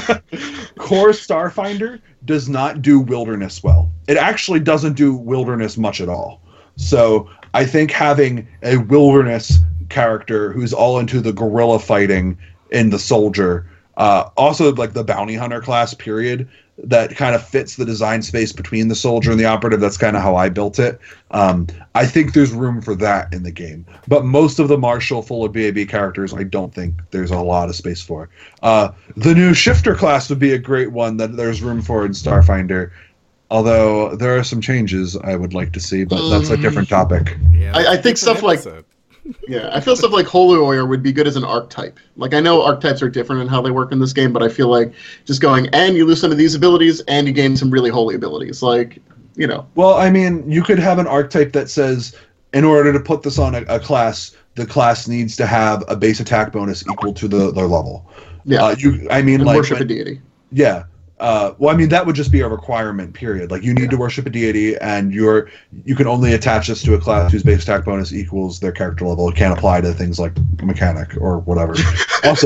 B: Starfinder does not do wilderness well. It actually doesn't do wilderness much at all. So I think having a wilderness character who's all into the guerrilla fighting in the soldier, also like the bounty hunter class period, that kind of fits the design space between the soldier and the operative. That's kind of how I built it. I think there's room for that in the game. But most of the martial full of BAB characters, I don't think there's a lot of space for. The new shifter class would be a great one that there's room for in Starfinder. Although there are some changes I would like to see, but that's a different topic.
A: Yeah,
C: I think stuff like... Yeah, I feel stuff like Holy Warrior would be good as an archetype. Like, I know archetypes are different in how they work in this game, but I feel like just going, and you lose some of these abilities, and you gain some really holy abilities. Like,
B: Well, I mean, you could have an archetype that says, in order to put this on a class, the class needs to have a base attack bonus equal to their level.
C: Yeah.
B: And
C: worship a deity.
B: Yeah. That would just be a requirement, period. Like, you need to worship a deity, and you can only attach this to a class whose base attack bonus equals their character level. It can't apply to things like mechanic or whatever. Also,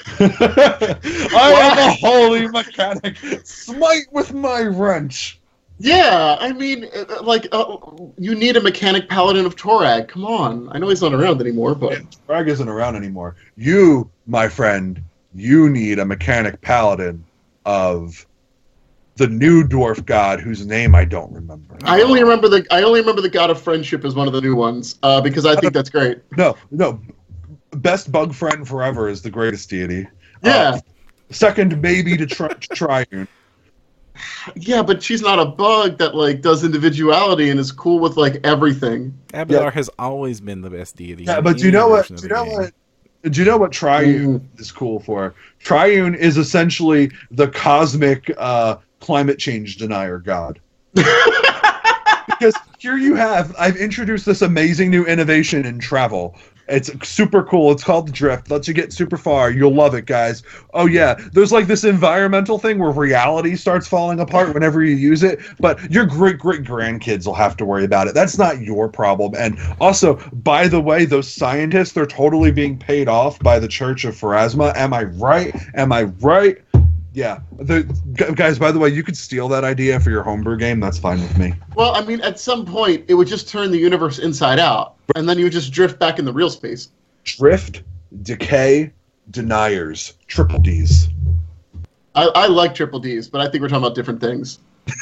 B: I am a holy mechanic. Smite with my wrench.
C: Yeah, I mean, you need a mechanic paladin of Torag. Come on. I know he's not around anymore, but...
B: Yeah, Torag isn't around anymore. You, my friend, you need a mechanic paladin of the new dwarf god whose name I don't remember.
C: I only remember the god of friendship as one of the new ones because I think that's great.
B: No, best bug friend forever is the greatest deity.
C: Yeah.
B: Second, maybe to Triune.
C: Yeah, but she's not a bug that like does individuality and is cool with like everything.
A: Abadar has always been the best deity.
B: Yeah, but you know what? Do you know what Triune is cool for? Triune is essentially the cosmic climate change denier god. Because here you have, I've introduced this amazing new innovation in travel. It's super cool. It's called the Drift. Lets you get super far. You'll love it, guys. Oh, yeah. There's like this environmental thing where reality starts falling apart whenever you use it, but your great-great-grandkids will have to worry about it. That's not your problem. And also, by the way, those scientists, they're totally being paid off by the Church of Pharasma. Am I right? Am I right? Yeah. Guys, by the way, you could steal that idea for your homebrew game. That's fine with me.
C: Well, I mean, at some point, it would just turn the universe inside out, and then you would just drift back in the real space.
B: Drift, decay, deniers, triple Ds.
C: I like triple Ds, but I think we're talking about different things.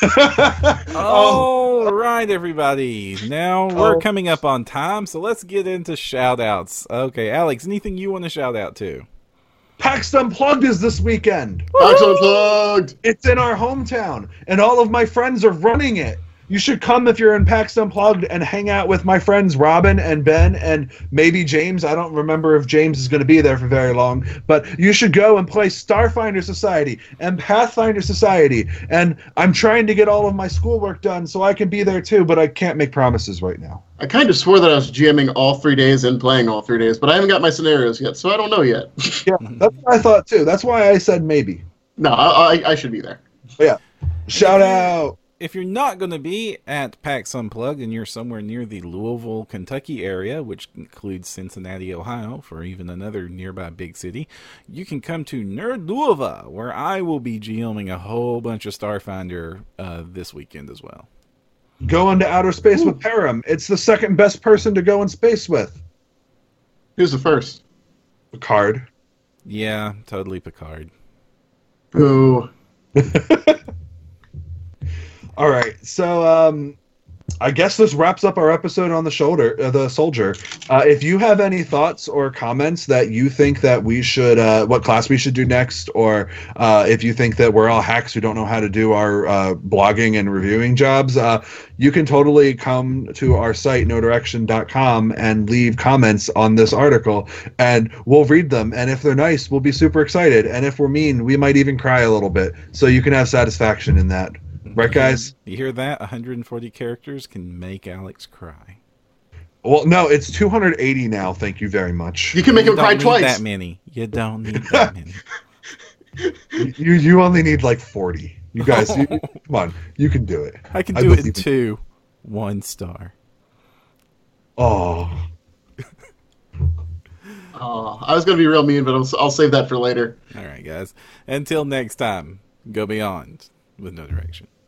A: All right, everybody. Now we're coming up on time, so let's get into shout-outs. Okay, Alex, anything you want to shout out to?
B: PAX Unplugged is this weekend.
C: PAX Unplugged!
B: It's in our hometown, and all of my friends are running it. You should come if you're in PAX Unplugged and hang out with my friends Robin and Ben and maybe James. I don't remember if James is going to be there for very long, but you should go and play Starfinder Society and Pathfinder Society. And I'm trying to get all of my schoolwork done so I can be there too, but I can't make promises right now.
C: I kind of swore that I was GMing all 3 days and playing all 3 days, but I haven't got my scenarios yet, so I don't know yet.
B: Yeah, that's what I thought too. That's why I said maybe.
C: No, I should be there.
B: But yeah, shout out.
A: If you're not going to be at PAX Unplugged and you're somewhere near the Louisville, Kentucky area, which includes Cincinnati, Ohio, for even another nearby big city, you can come to Nerd Louisville, where I will be GMing a whole bunch of Starfinder this weekend as well.
B: Go into outer space with Param. It's the second best person to go in space with.
C: Who's the first?
B: Picard.
A: Yeah, totally Picard.
C: Boo.
B: All right, so I guess this wraps up our episode on the Soldier. If you have any thoughts or comments that you think that we should, what class we should do next, or if you think that we're all hacks who don't know how to do our blogging and reviewing jobs, you can totally come to our site, nodirection.com, and leave comments on this article, and we'll read them. And if they're nice, we'll be super excited. And if we're mean, we might even cry a little bit. So you can have satisfaction in that. Right, guys?
A: You hear that? 140 characters can make Alex cry.
B: Well, no, it's 280 now. Thank you very much.
C: You can make him cry twice.
A: That many. You don't need that many.
B: You only need like 40. You guys, come on. You can do it.
A: I can do it in 2. 1 star.
B: Oh.
C: I was going to be real mean, but I'll save that for later.
A: All right, guys. Until next time, go beyond with No Direction.